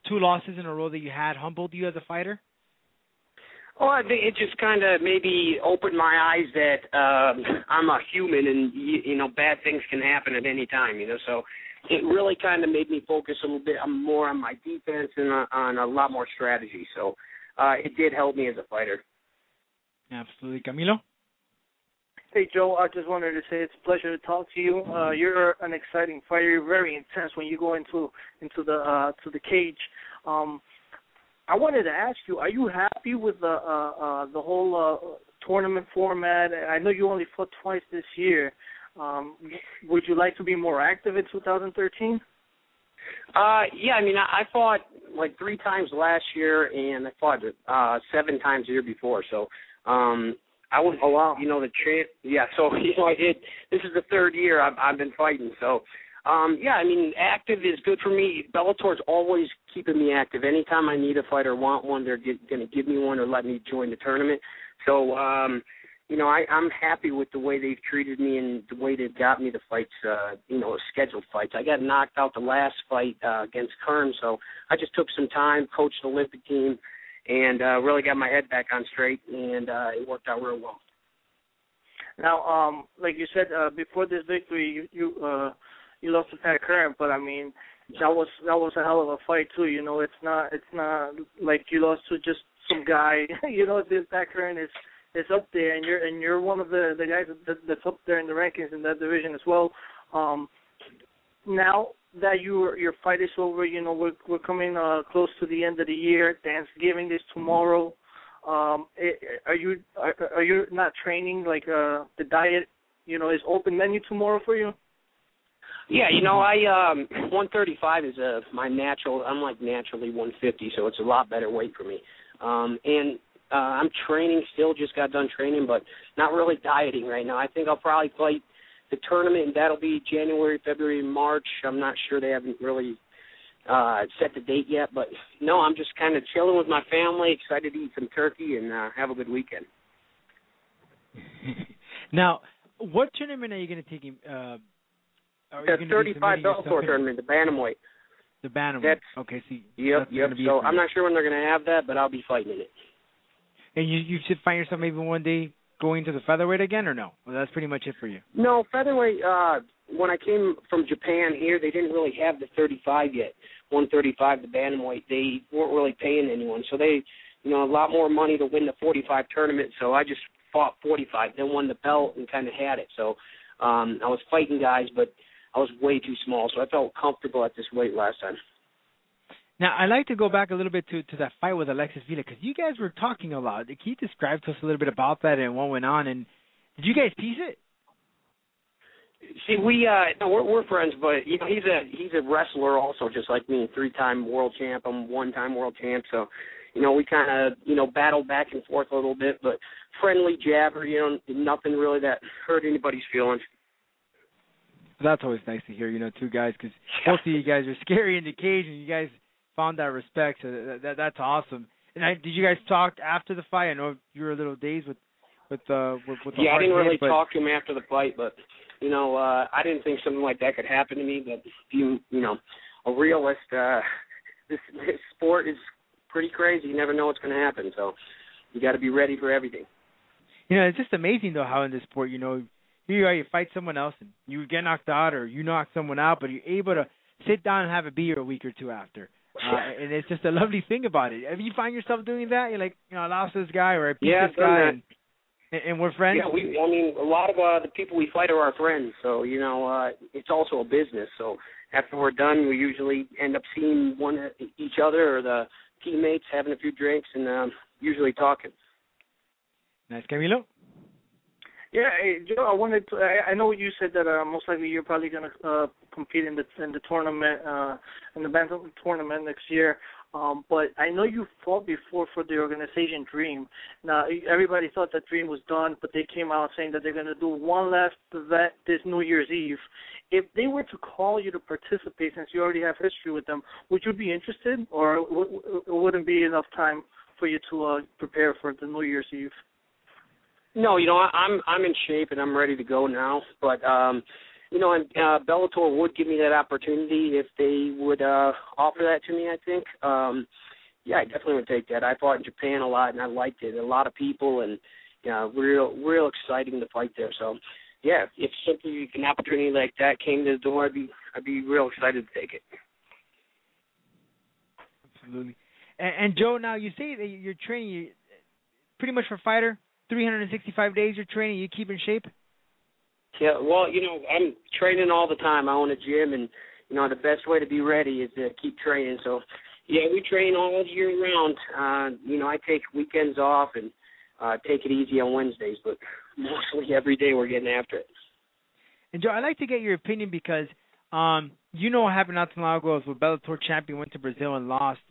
2 losses in a row that you had humbled you as a fighter? Oh, I think it just kind of maybe opened my eyes that I'm a human, and you know, bad things can happen at any time. You know, so it really kind of made me focus a little bit more on my defense and on a lot more strategy. So it did help me as a fighter. Absolutely, Camilo. Hey, Joe, I just wanted to say it's a pleasure to talk to you. You're an exciting fighter. You're very intense when you go into the cage. I wanted to ask you, are you happy with the whole tournament format? I know you only fought twice this year. Would you like to be more active in 2013? Yeah, I mean, I fought like 3 times last year, and I fought 7 times the year before. So I was, you know, the champ. Yeah, so you know, this is the 3rd year I've been fighting. So. Yeah, I mean, active is good for me. Bellator's always keeping me active. Anytime I need a fight or want one, they're going to give me one or let me join the tournament. So, you know, I'm happy with the way they've treated me and the way they've got me the fights, you know, scheduled fights. I got knocked out the last fight against Kern, so I just took some time, coached the Olympic team, and really got my head back on straight, and it worked out real well. Now, like you said, before this victory, you lost to Pat Curran, but I mean that was a hell of a fight too. You know, it's not like you lost to just some guy. You know, Pat Curran is up there, and you're one of the guys that's up there in the rankings in that division as well. Now that your fight is over, you know we're coming close to the end of the year. Thanksgiving is tomorrow. Are you not training? Like the diet, you know, is open menu tomorrow for you? Yeah, you know, 135 is my natural. I'm like naturally 150, so it's a lot better weight for me. And I'm training still. Just got done training, but not really dieting right now. I think I'll probably fight the tournament, and that'll be January, February, March. I'm not sure. They haven't really set the date yet, but no, I'm just kind of chilling with my family, excited to eat some turkey and have a good weekend. Now, what tournament are you going to take him? The 35 Bellator tournament, the bantamweight. The bantamweight. Okay, see. Yep. So I'm not sure when they're going to have that, but I'll be fighting in it. And you should find yourself maybe one day going to the featherweight again, or no? Well, that's pretty much it for you. No, featherweight. When I came from Japan here, they didn't really have the 35 yet. 135, the bantamweight. They weren't really paying anyone, so they, you know, a lot more money to win the 45 tournament. So I just fought 45, then won the belt and kind of had it. So I was fighting guys, but I was way too small, so I felt comfortable at this weight last time. Now, I'd like to go back a little bit to that fight with Alexis Villa, because you guys were talking a lot. Can you describe to us a little bit about that and what went on? And did you guys piece it? See, we're friends, but you know, he's a wrestler also, just like me, 3-time world champ. I'm 1-time world champ, so you know, we kind of, you know, battled back and forth a little bit, but friendly jabber, you know, nothing really that hurt anybody's feelings. That's always nice to hear, you know, 2 guys, because both of you guys are scary in the cage, and you guys found that respect, so that's awesome. And did you guys talk after the fight? I know you were a little dazed with the yeah, I didn't really talk to him after the fight, but, you know, I didn't think something like that could happen to me, but, you know, a realist, this sport is pretty crazy. You never know what's going to happen, so you got to be ready for everything. You know, it's just amazing, though, how in this sport, you know, here you are, you fight someone else, and you get knocked out, or you knock someone out, but you're able to sit down and have a beer a week or 2 after. And it's just a lovely thing about it. If you find yourself doing that, you're like, you know, I lost this guy, or I beat this guy, and we're friends. Yeah, I mean, a lot of the people we fight are our friends, so, you know, it's also a business. So after we're done, we usually end up seeing each other or the teammates, having a few drinks, and usually talking. Nice. Camilo? Yeah, hey, Joe, I wanted to. I know you said that most likely you're probably going to compete in the tournament, in the bantam tournament next year. But I know you fought before for the organization Dream. Now everybody thought that Dream was done, but they came out saying that they're going to do one last event this New Year's Eve. If they were to call you to participate, since you already have history with them, would you be interested, or it wouldn't be enough time for you to prepare for the New Year's Eve? No, you know, I'm in shape and I'm ready to go now. But and Bellator would give me that opportunity if they would offer that to me, I think. Yeah, I definitely would take that. I fought in Japan a lot, and I liked it. A lot of people, and real exciting to fight there. So, yeah, if simply an opportunity like that came to the door, I'd be real excited to take it. Absolutely. And Joe, now you say that you're training pretty much for fighter, 365 days you're training, you keep in shape? Yeah, well, I'm training all the time. I own a gym, and, the best way to be ready is to keep training. So, yeah, we train all year round. I take weekends off and take it easy on Wednesdays, but mostly every day we're getting after it. And, Joe, I'd like to get your opinion because, what happened not too long ago is when Bellator champion went to Brazil and lost.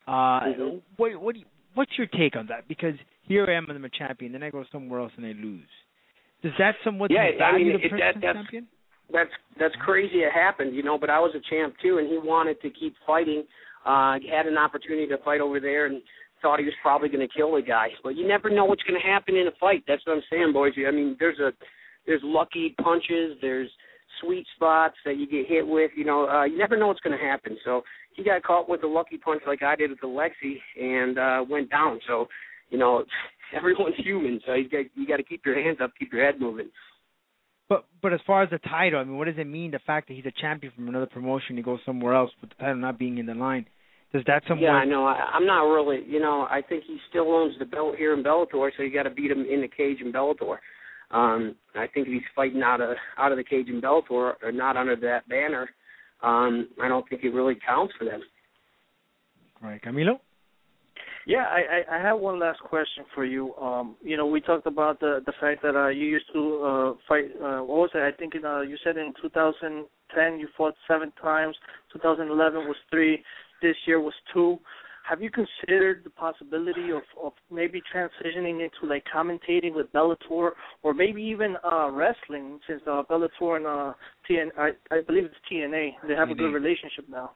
What's your take on that? Because here I am, I'm a champion, then I go somewhere else and I lose. Does that somewhat value the person champion? That's crazy it happened, but I was a champ too, and he wanted to keep fighting. He had an opportunity to fight over there and thought he was probably going to kill the guy. But you never know what's going to happen in a fight. That's what I'm saying, boys. I mean, there's lucky punches, there's sweet spots that you get hit with. You never know what's going to happen. So he got caught with a lucky punch like I did with the Lexi and went down. So, everyone's human. So you got to keep your hands up, keep your head moving. But as far as the title, I mean, what does it mean, the fact that he's a champion from another promotion, he goes somewhere else with the title not being in the line? Does that somewhat... Yeah, I know. I'm not really, I think he still owns the belt here in Bellator, so you got to beat him in the cage in Bellator. I think if he's fighting out of the cage in Bellator or not under that banner, I don't think it really counts for them. All right, Camilo? Yeah, I have one last question for you. We talked about the fact that you used to fight. What was it? I think you said in 2010 you fought 7 times. 2011 was 3. This year was 2. Have you considered the possibility of maybe transitioning into like commentating with Bellator, or maybe even wrestling? Since Bellator and TNA, I believe it's TNA, they have a good relationship now.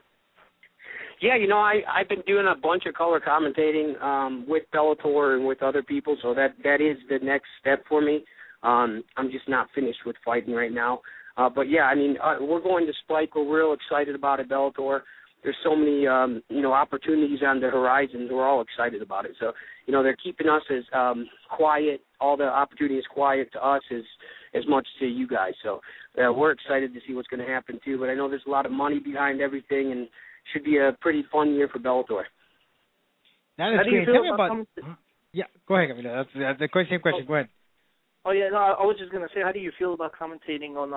Yeah, I've been doing a bunch of color commentating with Bellator and with other people, so that is the next step for me. I'm just not finished with fighting right now. But, yeah, I mean, we're going to Spike. We're real excited about it, Bellator. There's so many, opportunities on the horizon. We're all excited about it. So, they're keeping us as quiet. All the opportunities quiet to us as much to you guys. So we're excited to see what's going to happen, too. But I know there's a lot of money behind everything, and should be a pretty fun year for Bellator. That is great. Tell me about... Yeah, go ahead, Camilo. That's the same question. Go ahead. Oh, yeah, no, I was just going to say, how do you feel about commentating on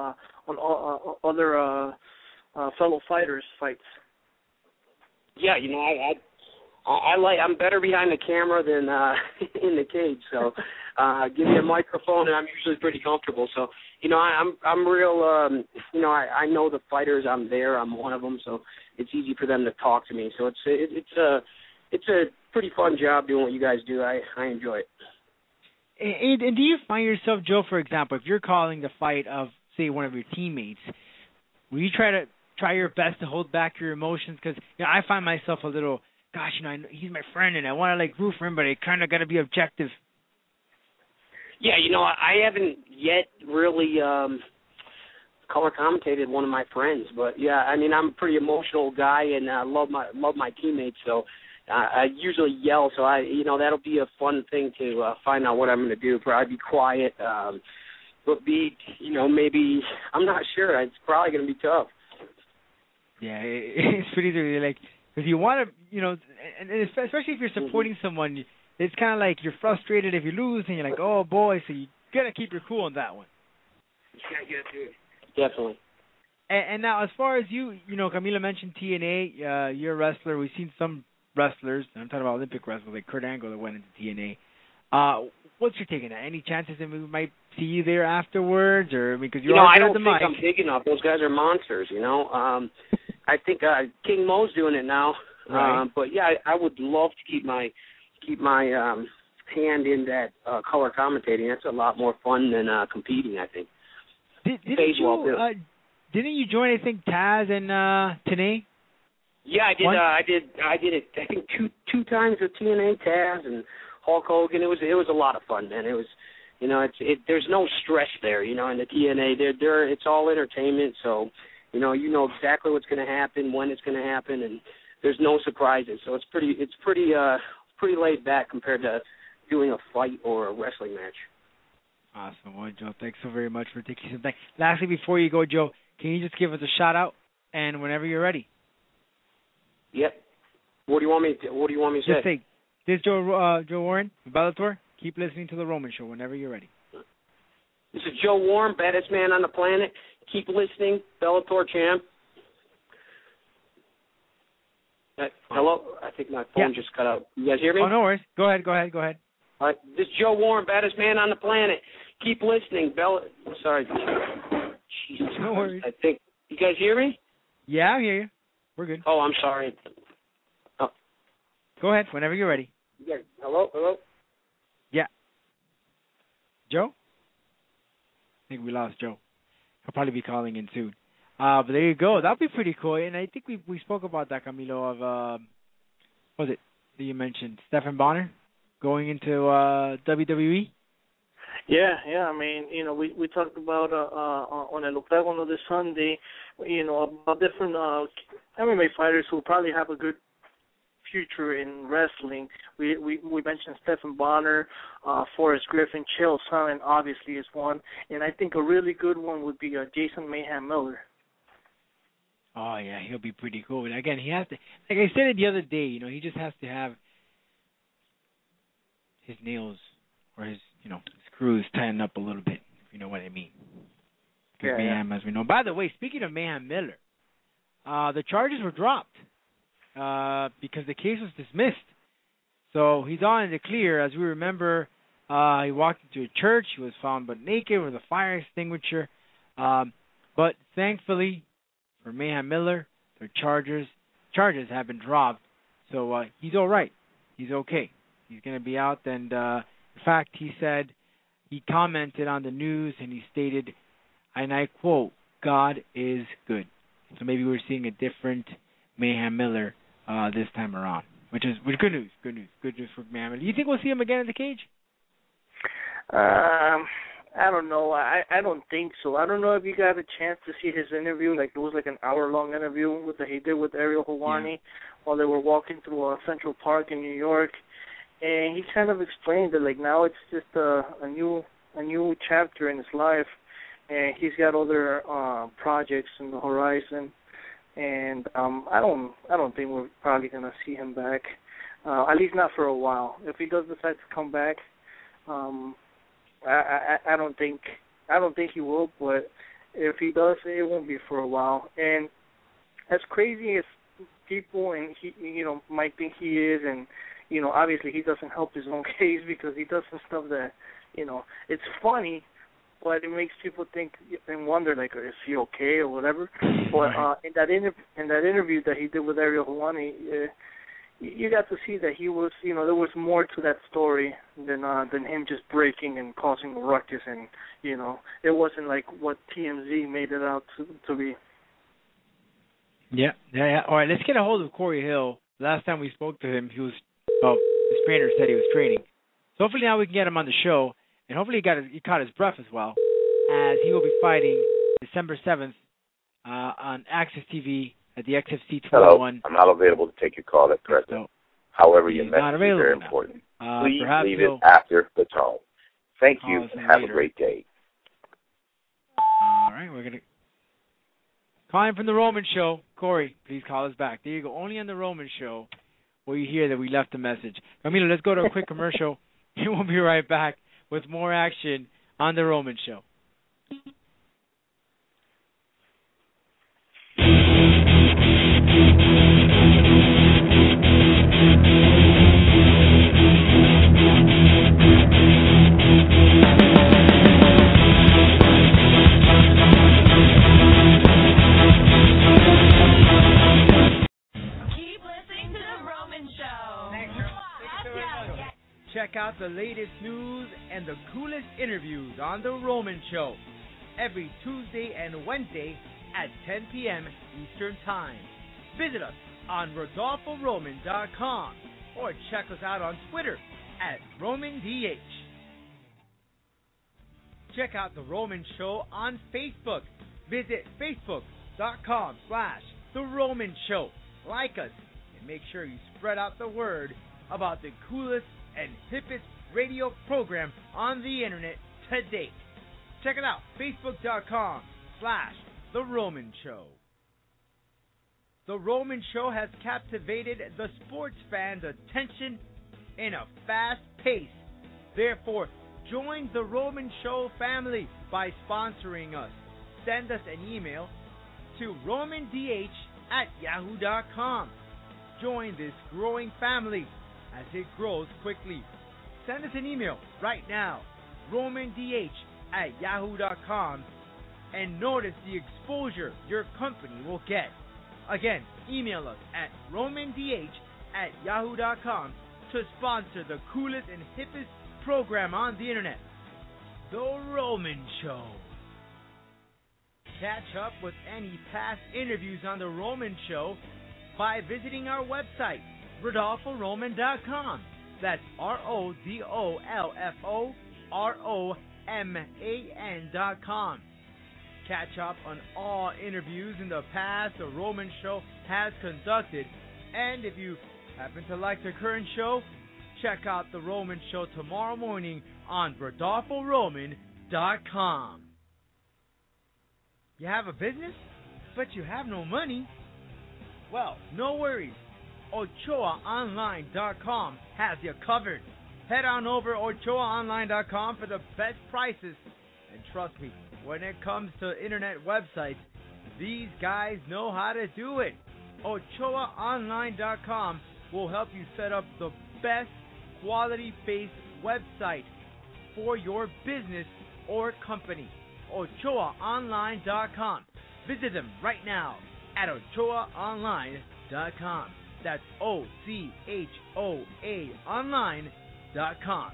other fellow fighters' fights? Yeah, I'm better behind the camera than in the cage. So give me a microphone, and I'm usually pretty comfortable. So, I'm real, I know the fighters. I'm there. I'm one of them. So it's easy for them to talk to me. So it's a pretty fun job doing what you guys do. I enjoy it. And do you find yourself, Joe, for example, if you're calling the fight of, say, one of your teammates, will you try your best to hold back your emotions? Because I find myself a little, gosh, he's my friend and I want to root for him, but I kind of got to be objective. Yeah, I haven't yet really color commentated one of my friends, but yeah, I mean, I'm a pretty emotional guy and I love my teammates, so I usually yell. So that'll be a fun thing to find out what I'm going to do. Probably be quiet, but maybe I'm not sure. It's probably going to be tough. Yeah, it's pretty easy. Because you want to, and especially if you're supporting someone, it's kind of like you're frustrated if you lose, and you're like, oh boy, so you gotta keep your cool on that one. Yeah, definitely. And now, as far as you, Camilo mentioned TNA. You're a wrestler. We've seen some wrestlers. I'm talking about Olympic wrestlers like Kurt Angle that went into TNA. What's your take on that? Any chances that we might see you there afterwards, or because I don't think I'm big enough. Those guys are monsters. I think King Mo's doing it now. Right. But yeah, I would love to keep my hand in that color commentating. That's a lot more fun than competing, I think. Didn't you join, I think, Taz and TNA? Yeah, I did it. I think two times with TNA, Taz and Hulk Hogan. It was a lot of fun, man. It You know, there's no stress there. You know, in the TNA, it's all entertainment. So, you know exactly what's going to happen, when it's going to happen, and there's no surprises. So it's pretty laid back compared to doing a fight or a wrestling match. Awesome. Well, Joe, thanks so very much for taking some time. Lastly, before you go, Joe, can you just give us a shout out and whenever you're ready? Yep. What do you want me to say? Just say, this is Joe Warren, Bellator. Keep listening to the Roman Show whenever you're ready. This is Joe Warren, baddest man on the planet. Keep listening, Bellator champ. Hello? I think my phone just cut out. You guys hear me? Oh, no worries. Go ahead. All right. This is Joe Warren, baddest man on the planet. Keep listening, Sorry. Jesus no worries. I think. You guys hear me? Yeah, I hear you. We're good. Oh, I'm sorry. Oh. Go ahead, whenever you're ready. Yeah. Hello? Yeah. Joe? I think we lost Joe. He'll probably be calling in soon. But there you go. That'll be pretty cool. And I think we spoke about that, Camilo, of, what was it that you mentioned? Stephan Bonnar going into WWE? Yeah. I mean, you know, we talked about on El Octágono this Sunday, you know, about different MMA fighters who probably have a good future in wrestling. We mentioned Stephan Bonnar, Forrest Griffin, Chael Sonnen obviously is one, and I think a really good one would be Jason Mayhem Miller. Oh yeah, he'll be pretty cool. And again, he has to, like I said it the other day, you know, he just has to have his nails or his screws tightened up a little bit, if you know what I mean. Because Mayhem, as we know. By the way, speaking of Mayhem Miller, the charges were dropped because the case was dismissed. So he's on in the clear. As we remember, he walked into a church. He was found but naked with a fire extinguisher. But thankfully for Mayhem Miller, their charges have been dropped. So he's all right. He's okay. He's going to be out. And in fact, he said, he commented on the news and he stated, and I quote, "God is good." So maybe we're seeing a different Mayhem Miller this time around, which is good news. Good news for Mayhem Miller. Do you think we'll see him again in the cage? I don't know. I don't think so. I don't know if you got a chance to see his interview. Like, it was like an hour-long interview that he did with Ariel Helwani while they were walking through Central Park in New York. And he kind of explained that, like, now it's just a new chapter in his life, and he's got other projects in the horizon. And I don't think we're probably gonna see him back, at least not for a while. If he does decide to come back, I don't think he will. But if he does, it won't be for a while. And as crazy as people and he, might think he is, and obviously he doesn't help his own case because he does some stuff that, it's funny, but it makes people think and wonder, like, is he okay or whatever. But in that interview that he did with Ariel Helwani, you got to see that he was, there was more to that story than him just breaking and causing a ruckus, and it wasn't like what TMZ made it out to be. Yeah. All right, let's get a hold of Corey Hill. Last time we spoke to him, his trainer said he was training. So hopefully now we can get him on the show, and hopefully he caught his breath as well, as he will be fighting December 7th on Access TV at the XFC 21. Hello, I'm not available to take your call at present. So, however, your message is very important. Please leave it after the tone. Thank you, and have a great day. All right, we're going to call him from the Roman Show. Corey, please call us back. There you go. Only on the Roman Show will you hear that we left a message. Camilo, let's go to a quick commercial, and we'll be right back with more action on the Roman Show. Check out the latest news and the coolest interviews on The Roman Show every Tuesday and Wednesday at 10 p.m. Eastern Time. Visit us on RodolfoRoman.com or check us out on Twitter at RomanDH. check out The Roman Show on Facebook. Visit facebook.com/The Roman Show. Like us and make sure you spread out the word about the coolest and hippest radio program on the internet to date. Check it out, facebook.com/The Roman Show. The Roman Show has captivated the sports fans' attention in a fast pace. Therefore, join the Roman Show family by sponsoring us. Send us an email to romandh@yahoo.com. Join this growing family as it grows quickly. Send us an email right now, romandh@yahoo.com, and notice the exposure your company will get. Again, email us at romandh@yahoo.com to sponsor the coolest and hippest program on the internet, The Roman Show. Catch up with any past interviews on The Roman Show by visiting our website, RodolfoRoman.com. That's RodolfoRoman.com. Catch up on all interviews in the past The Roman Show has conducted. And if you happen to like the current show, check out The Roman Show tomorrow morning on RodolfoRoman.com. You have a business, but you have no money? Well, no worries. OchoaOnline.com has you covered. Head on over to OchoaOnline.com for the best prices. And trust me, when it comes to internet websites, these guys know how to do it. OchoaOnline.com will help you set up the best quality-based website for your business or company. OchoaOnline.com. Visit them right now at OchoaOnline.com. That's OCHOA Online.com.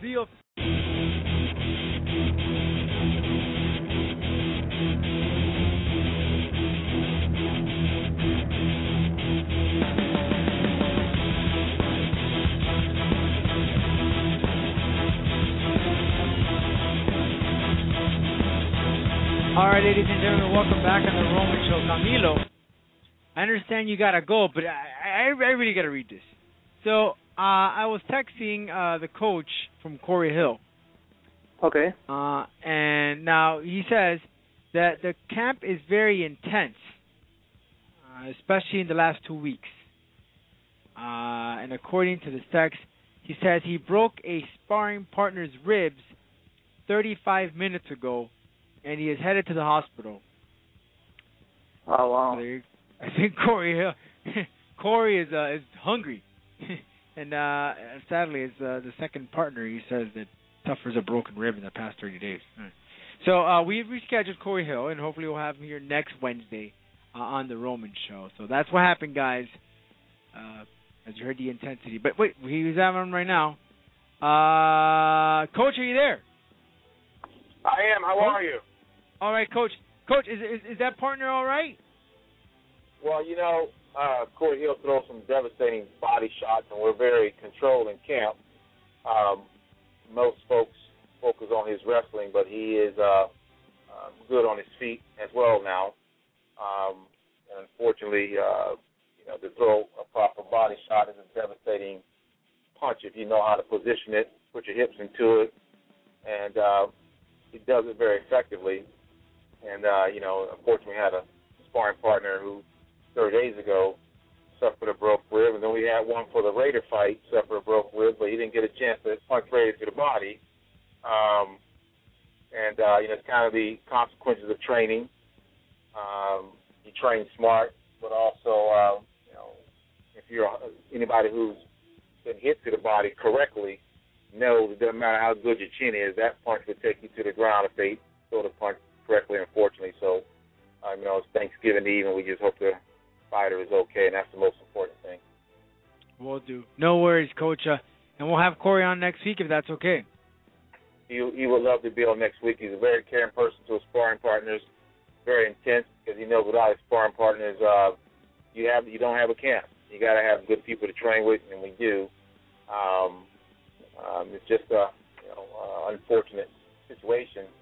All right, ladies and gentlemen, welcome back on The Roman Show. Camilo, I understand you got to go, but I really got to read this. So I was texting the coach from Corey Hill. Okay. And now he says that the camp is very intense, especially in the last 2 weeks. And according to the text, he says he broke a sparring partner's ribs 35 minutes ago, and he is headed to the hospital. Oh, wow. I think Corey is hungry. And sadly, it's the second partner, he says, that suffers a broken rib in the past 30 days. So we've rescheduled Corey Hill, and hopefully we'll have him here next Wednesday on The Roman Show. So that's what happened, guys, as you heard the intensity. But wait, he's having him right now. Coach, are you there? I am. How are you? All right, Coach. Coach, is that partner all right? Well, you know, Corey Hill throws some devastating body shots, and we're very controlled in camp. Most folks focus on his wrestling, but he is good on his feet as well now. And unfortunately, to throw a proper body shot is a devastating punch if you know how to position it, put your hips into it, and he does it very effectively. And, unfortunately, we had a sparring partner who 30 days ago suffered a broke rib, and then we had one for the Raider fight, suffered a broke rib, but he didn't get a chance to punch Raider to the body. It's kind of the consequences of training. You train smart, but also, if you're anybody who's been hit to the body correctly, knows it doesn't matter how good your chin is, that punch would take you to the ground if they throw the punch correctly, unfortunately. So, it's Thanksgiving Eve, and we just hope the fighter is okay, and that's the most important thing. Will do. No worries, Coach. And we'll have Corey on next week if that's okay. He would love to be on next week. He's a very caring person to his sparring partners, very intense, because he knows without his sparring partners, you don't have a camp. You got to have good people to train with, and we do. It's just a unfortunate situation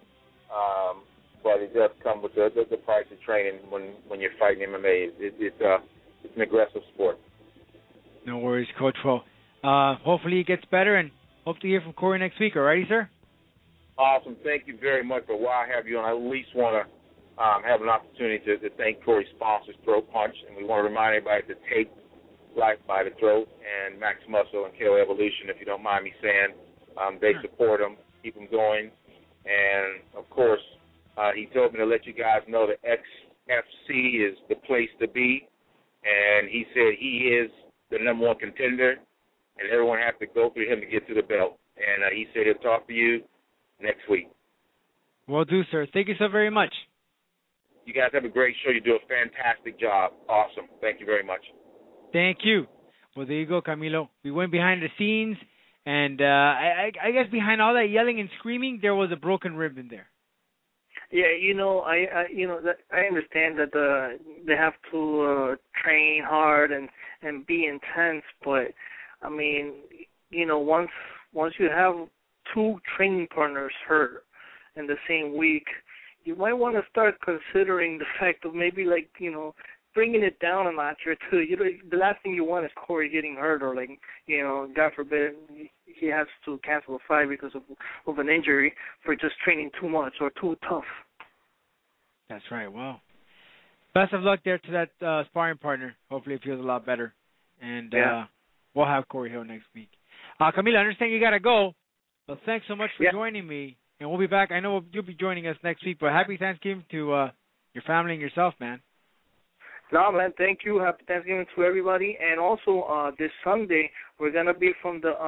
but it does come with the price of training when you're fighting MMA. It's an aggressive sport. No worries, Coach. Well, hopefully he gets better, and hope to hear from Corey next week. All righty, sir? Awesome. Thank you very much. But while I have you on, I at least want to have an opportunity to thank Corey's sponsors, Throat Punch, and we want to remind everybody to take Life by the Throat and Max Muscle and KO Evolution, if you don't mind me saying. They support them, keep them going. And, of course, he told me to let you guys know that XFC is the place to be. And he said he is the number one contender, and everyone has to go through him to get to the belt. And he said he'll talk to you next week. Will do, sir. Thank you so very much. You guys have a great show. You do a fantastic job. Awesome. Thank you very much. Thank you. Well, there you go, Camilo. We went behind the scenes, and I guess behind all that yelling and screaming, there was a broken ribbon there. Yeah, I understand that they have to train hard and be intense, but I mean, once you have two training partners hurt in the same week, you might want to start considering the fact of maybe bringing it down a notch or two. The last thing you want is Corey getting hurt or God forbid he has to cancel a fight because of an injury for just training too much or too tough. That's right. Well, best of luck there to that sparring partner. Hopefully it feels a lot better. And we'll have Corey Hill next week. Camilo, I understand you got to go, but thanks so much for joining me. And we'll be back. I know you'll be joining us next week, but happy Thanksgiving to your family and yourself, man. No, man, thank you. Happy Thanksgiving to everybody. And also, this Sunday, we're going to be from the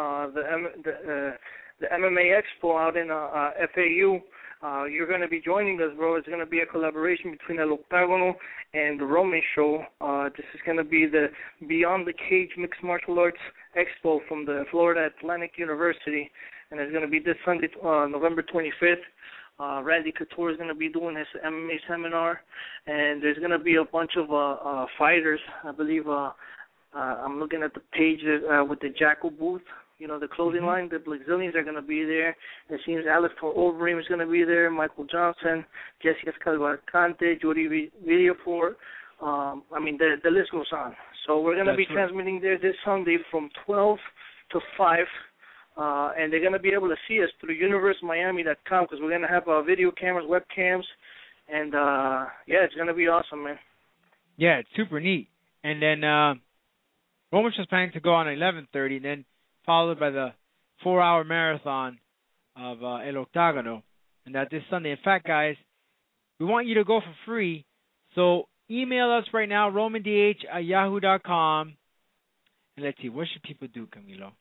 MMA Expo out in FAU. You're going to be joining us, bro. It's going to be a collaboration between El Octagono and the Roman Show. This is going to be the Beyond the Cage Mixed Martial Arts Expo from the Florida Atlantic University. And it's going to be this Sunday, November 25th. Randy Couture is going to be doing his MMA seminar, and there's going to be a bunch of fighters. I believe I'm looking at the page with the Jackal booth, the clothing line. The Blackzilians are going to be there. It seems Alex Overeem is going to be there, Michael Johnson, Jessica Cavalcante, Jody Villafort. The list goes on. So we're going to be transmitting there this Sunday from 12 to 5. And they're going to be able to see us through universemiami.com because we're going to have video cameras, webcams, and, it's going to be awesome, man. Yeah, it's super neat. And then Roman's just planning to go on at 11:30, and then followed by the 4-hour marathon of El Octagono, and that this Sunday. In fact, guys, we want you to go for free, so email us right now, romandh@yahoo.com, and let's see, what should people do, Camilo?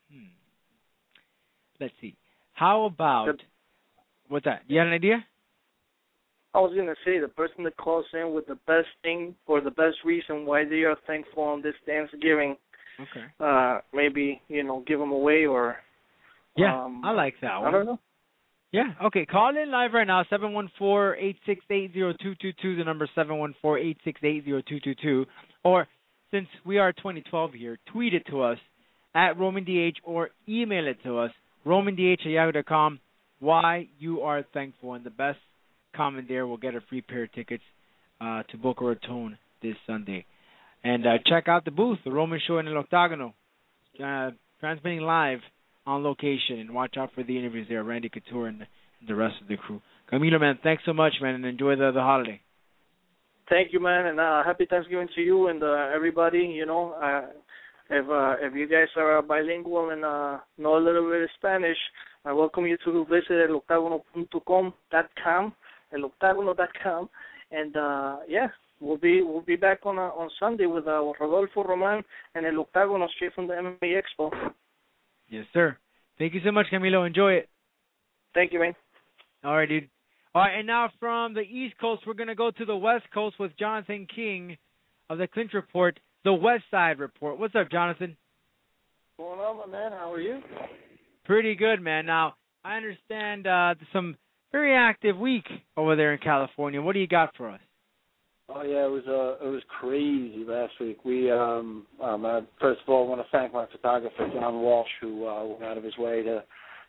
Let's see. How about, what's that? You had an idea? I was going to say the person that calls in with the best thing or the best reason why they are thankful on this Thanksgiving. Okay. Maybe, give them away or... Yeah, I like that one. I don't know. Yeah, okay. Call in live right now, 714-868-0222, the number 714-868-0222. Or, since we are 2012 here, tweet it to us at RomanDH or email it to us, romandh@yahoo.com, why you are thankful. And the best comment there will get a free pair of tickets to Boca Raton this Sunday. And check out the booth, the Roman Show in El Octagono, transmitting live on location. And watch out for the interviews there, Randy Couture and the rest of the crew. Camilo, man, thanks so much, man, and enjoy the holiday. Thank you, man, and happy Thanksgiving to you and everybody. If you guys are bilingual and know a little bit of Spanish, I welcome you to visit eloctagono.com, eloctagono.com, and we'll be back on Sunday with Rodolfo Roman and El Octagono straight from the MMA Expo. Yes, sir. Thank you so much, Camilo. Enjoy it. Thank you, man. All right, dude. All right, and now from the East Coast, we're going to go to the West Coast with Jonathan King of the Clinch Report, the West Side Report. What's up, Jonathan? What's going on, my man? How are you? Pretty good, man. Now, I understand some very active week over there in California. What do you got for us? Oh yeah, it was crazy last week. We first of all, I want to thank my photographer John Walsh, who went out of his way to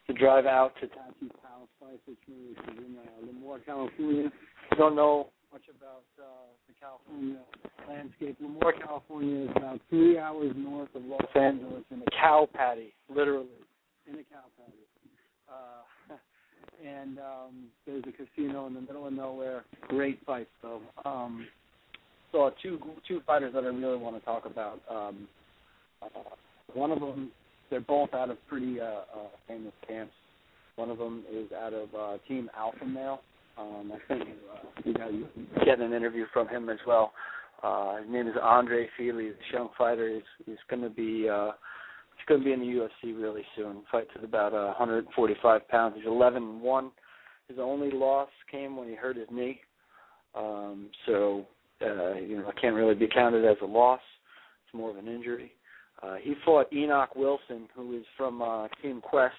to drive out to Tati Powell's fight, which is in Lemoore, California. If you don't know much about the California landscape, Lemoore, California is about 3 hours north of Los Angeles in a cow patty, literally, in a cow patty. And there's a casino in the middle of nowhere. Great fights, though. Saw two fighters that I really want to talk about. One of them, they're both out of pretty famous camps. One of them is out of Team Alpha Male. I think you guys get an interview from him as well. His name is Andre Fili. This young fighter. He's going to be in the UFC really soon. Fights at about 145 pounds. He's 11-1. His only loss came when he hurt his knee. So it can't really be counted as a loss. It's more of an injury. He fought Enoch Wilson, who is from Team Quest.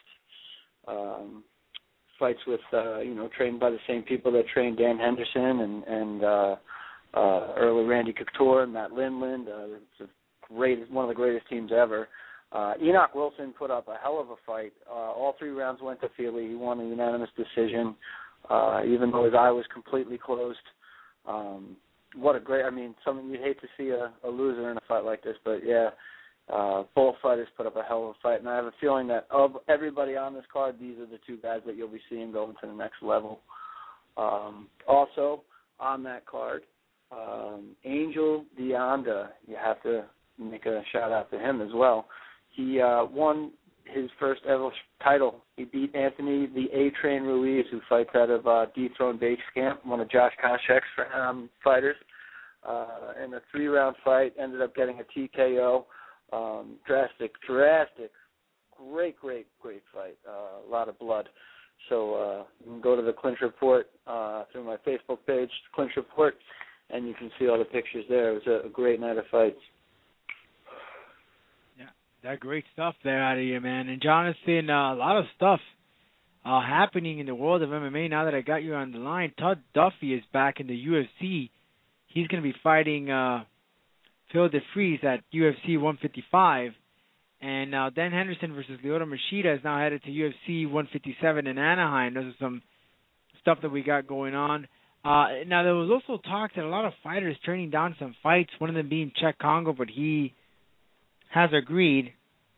Fights with, trained by the same people that trained Dan Henderson and early Randy Couture and Matt Lindland. It's one of the greatest teams ever. Enoch Wilson put up a hell of a fight. All 3 rounds went to Fili. He won a unanimous decision, even though his eye was completely closed. What a great, something you'd hate to see a loser in a fight like this, but yeah, both fighters put up a hell of a fight, and I have a feeling that of everybody on this card, these are the 2 guys that you'll be seeing going to the next level. Also, on that card, Angel Deonda, you have to make a shout-out to him as well. He won his first ever title. He beat Anthony the A-Train Ruiz, who fights out of Dethrone Base Camp, one of Josh Koscheck's fighters. In a 3-round fight, ended up getting a TKO. Drastic, great fight. A lot of blood. So you can go to the Clinch Report through my Facebook page, Clinch Report, and you can see all the pictures there. It was a great night of fights. That great stuff there out of you, man. And Jonathan, a lot of stuff happening in the world of MMA now that I got you on the line. Todd Duffy is back in the UFC. He's going to be fighting Phil DeFries at UFC 155. And now Dan Henderson versus Lyoto Machida is now headed to UFC 157 in Anaheim. Those are some stuff that we got going on. Now, there was also talk that a lot of fighters turning down some fights, one of them being Czech Congo, but he has agreed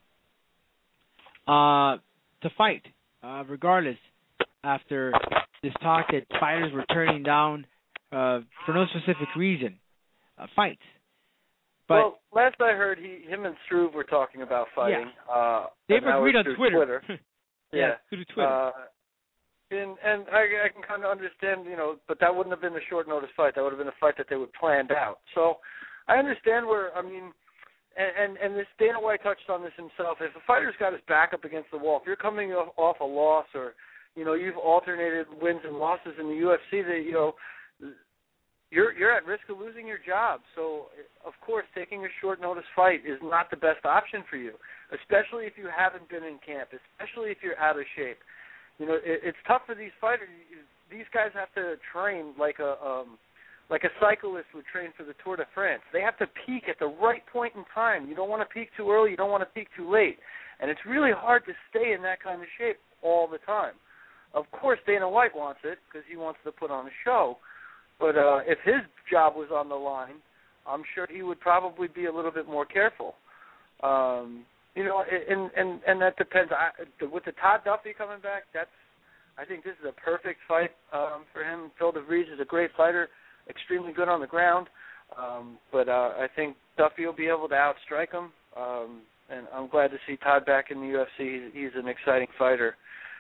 to fight regardless after this talk that fighters were turning down for no specific reason fights. But last I heard, him and Struve were talking about fighting. Yeah. They've agreed on Twitter. Through Twitter. And I can kind of understand, but that wouldn't have been a short notice fight. That would have been a fight that they would planned out. So I understand and this Dana White touched on this himself. If a fighter's got his back up against the wall, if you're coming off a loss or, you've alternated wins and losses in the UFC, that, you're at risk of losing your job. So, of course, taking a short notice fight is not the best option for you, especially if you haven't been in camp, especially if you're out of shape. It's tough for these fighters. These guys have to train like a cyclist would train for the Tour de France. They have to peak at the right point in time. You don't want to peak too early. You don't want to peak too late. And it's really hard to stay in that kind of shape all the time. Of course, Dana White wants it because he wants to put on a show. But if his job was on the line, I'm sure he would probably be a little bit more careful. And that depends. With the Todd Duffy coming back, I think this is a perfect fight for him. Phil DeVries is a great fighter, extremely good on the ground. But I think Duffy will be able to outstrike him. And I'm glad to see Todd back in the UFC. He's an exciting fighter.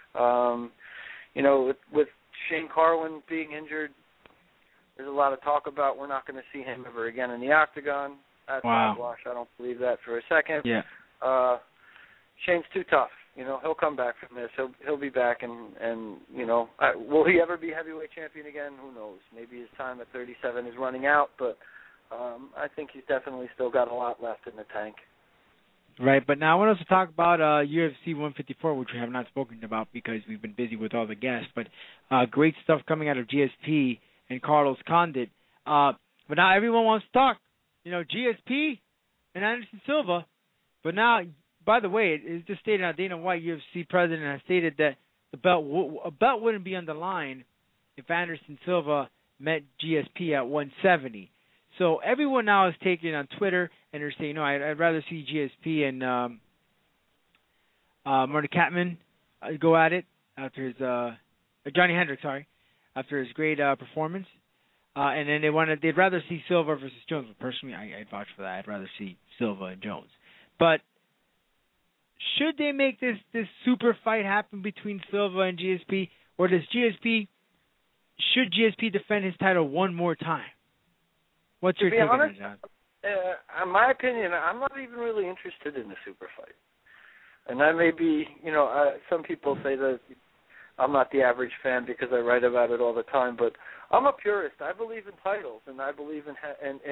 With Shane Carwin being injured, there's a lot of talk about we're not going to see him ever again in the octagon. That's hogwash. I don't believe that for a second. Yeah. Shane's too tough. He'll come back from this. He'll be back, and will he ever be heavyweight champion again? Who knows? Maybe his time at 37 is running out, but I think he's definitely still got a lot left in the tank. Right, but now I want us to talk about UFC 154, which we have not spoken about because we've been busy with all the guests. But great stuff coming out of GSP and Carlos Condit. But now everyone wants to talk, GSP and Anderson Silva. But now by the way, it's just stated on Dana White, UFC president, has stated that a belt wouldn't be on the line if Anderson Silva met GSP at 170. So everyone now is taking on Twitter and they're saying, no, I'd rather see GSP and Marty Kattman go at it after his Johnny Hendricks, after his great performance. And then they'd rather see Silva versus Jones. But personally, I'd vouch for that. I'd rather see Silva and Jones. But should they make this super fight happen between Silva and GSP, or should GSP defend his title one more time? What's your take on it, John? In my opinion, I'm not even really interested in the super fight. And that may be, some people say that I'm not the average fan because I write about it all the time, but I'm a purist. I believe in titles, and I believe in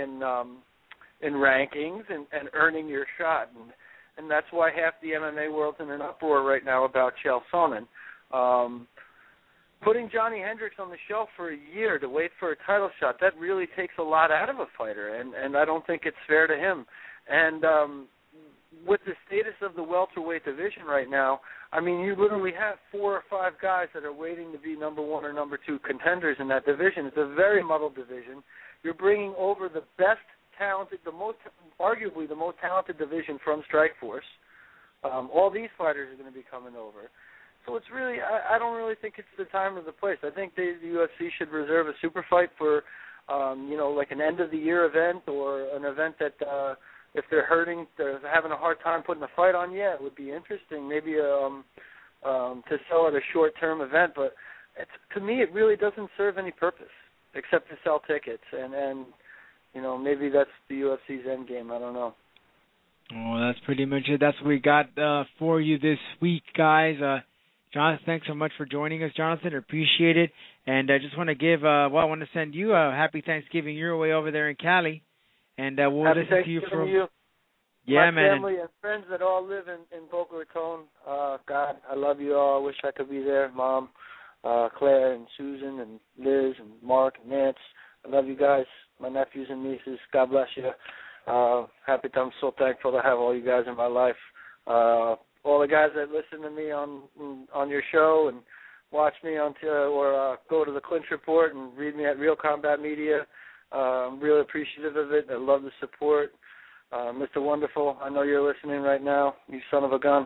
rankings and earning your shot, and that's why half the MMA world's in an uproar right now about Chael Sonnen. Putting Johnny Hendricks on the shelf for a year to wait for a title shot, that really takes a lot out of a fighter, and I don't think it's fair to him. And with the status of the welterweight division right now, I mean, you literally have 4 or 5 guys that are waiting to be number 1 or number 2 contenders in that division. It's a very muddled division. You're bringing over the best talented, arguably the most talented division from Strikeforce. All these fighters are going to be coming over. So it's really, I don't really think it's the time or the place. I think the UFC should reserve a super fight for, like an end-of-the-year event or an event that if they're having a hard time putting a fight on, it would be interesting. Maybe to sell at a short-term event, but to me it really doesn't serve any purpose except to sell tickets. And maybe that's the UFC's end game. I don't know. Well, that's pretty much it. That's what we got for you this week, guys. Jonathan, thanks so much for joining us, Jonathan. I appreciate it. And I just want to I want to send you a happy Thanksgiving your way over there in Cali. And we'll happy listen to you from you. Yeah, my man. family and friends that all live in Boca Raton. God, I love you all. I wish I could be there. Mom, Claire and Susan and Liz and Mark and Nance. I love you guys. My nephews and nieces. God bless you. I'm so thankful to have all you guys in my life. All the guys that listen to me on your show and watch me or go to the Clinch Report and read me at Real Combat Media. I'm really appreciative of it. I love the support. Mr. Wonderful, I know you're listening right now, you son of a gun.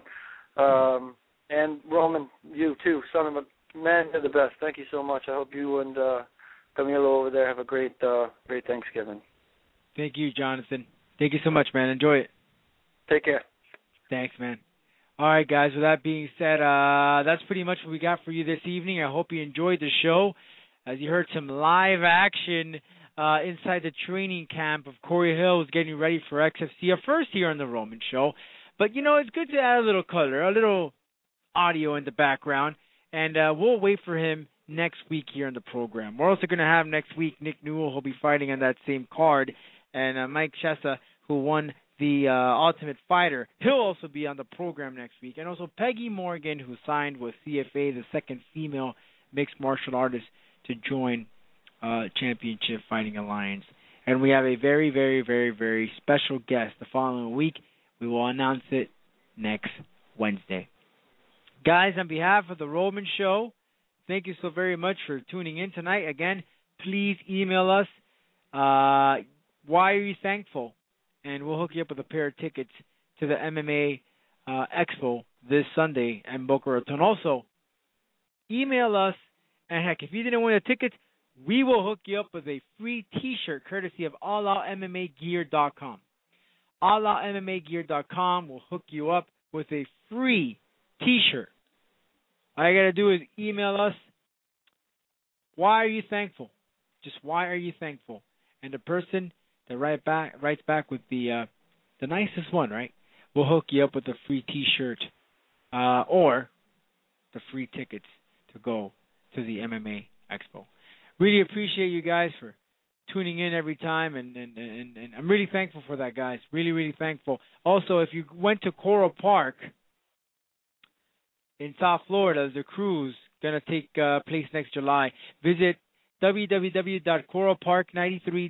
And Roman, you too, son of a man, you're the best. Thank you so much. I hope you and Camilo over there have a great Thanksgiving. Thank you, Jonathan. Thank you so much, man. Enjoy it. Take care. Thanks, man. All right, guys, with that being said, that's pretty much what we got for you this evening. I hope you enjoyed the show. As you heard, some live action inside the training camp of Corey Hill, who's getting ready for XFC, first here on the Roman Show. But, it's good to add a little color, a little audio in the background, and we'll wait for him next week here on the program. We're also going to have next week Nick Newell, who'll be fighting on that same card, and Mike Chessa, who won the Ultimate Fighter. He'll also be on the program next week. And also Peggy Morgan, who signed with CFA, the second female mixed martial artist to join Championship Fighting Alliance. And we have a very, very, very, very special guest the following week. We will announce it next Wednesday. Guys, on behalf of the Roman Show, thank you so very much for tuning in tonight. Again, please email us. Why are you thankful? And we'll hook you up with a pair of tickets to the MMA Expo this Sunday in Boca Raton. Also, email us, and heck, if you didn't win a ticket, we will hook you up with a free T-shirt courtesy of AllOutMMAGear.com. AllOutMMAGear.com will hook you up with a free T-shirt. All you got to do is email us, why are you thankful? Just why are you thankful? And the person that writes back with the nicest one, right? We'll hook you up with a free T-shirt or the free tickets to go to the MMA Expo. Really appreciate you guys for tuning in every time, and I'm really thankful for that, guys. Really, really thankful. Also, if you went to Coral Park in South Florida, the cruise going to take place next July. Visit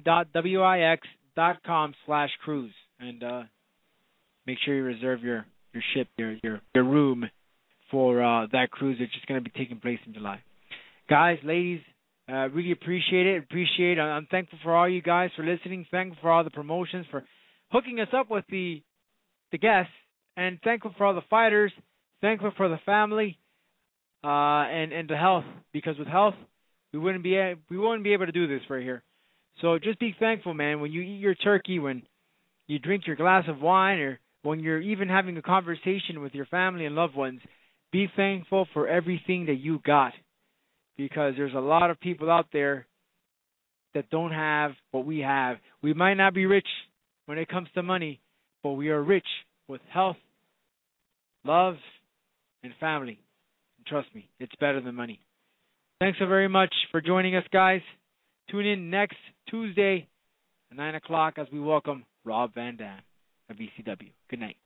www.coralpark93.wix.com/cruise and make sure you reserve your ship, your room for that cruise that's just going to be taking place in July. Guys, ladies, really appreciate it. I'm thankful for all you guys for listening. Thankful for all the promotions, for hooking us up with the guests, and thankful for all the fighters. Thankful for the family and the health, because with health we wouldn't be able to do this right here. So just be thankful, man. When you eat your turkey, when you drink your glass of wine, or when you're even having a conversation with your family and loved ones, be thankful for everything that you got, because there's a lot of people out there that don't have what we have. We might not be rich when it comes to money, but we are rich with health, love, and family. And trust me, it's better than money. Thanks so very much for joining us, guys. Tune in next Tuesday at 9 o'clock as we welcome Rob Van Dam at VCW. Good night.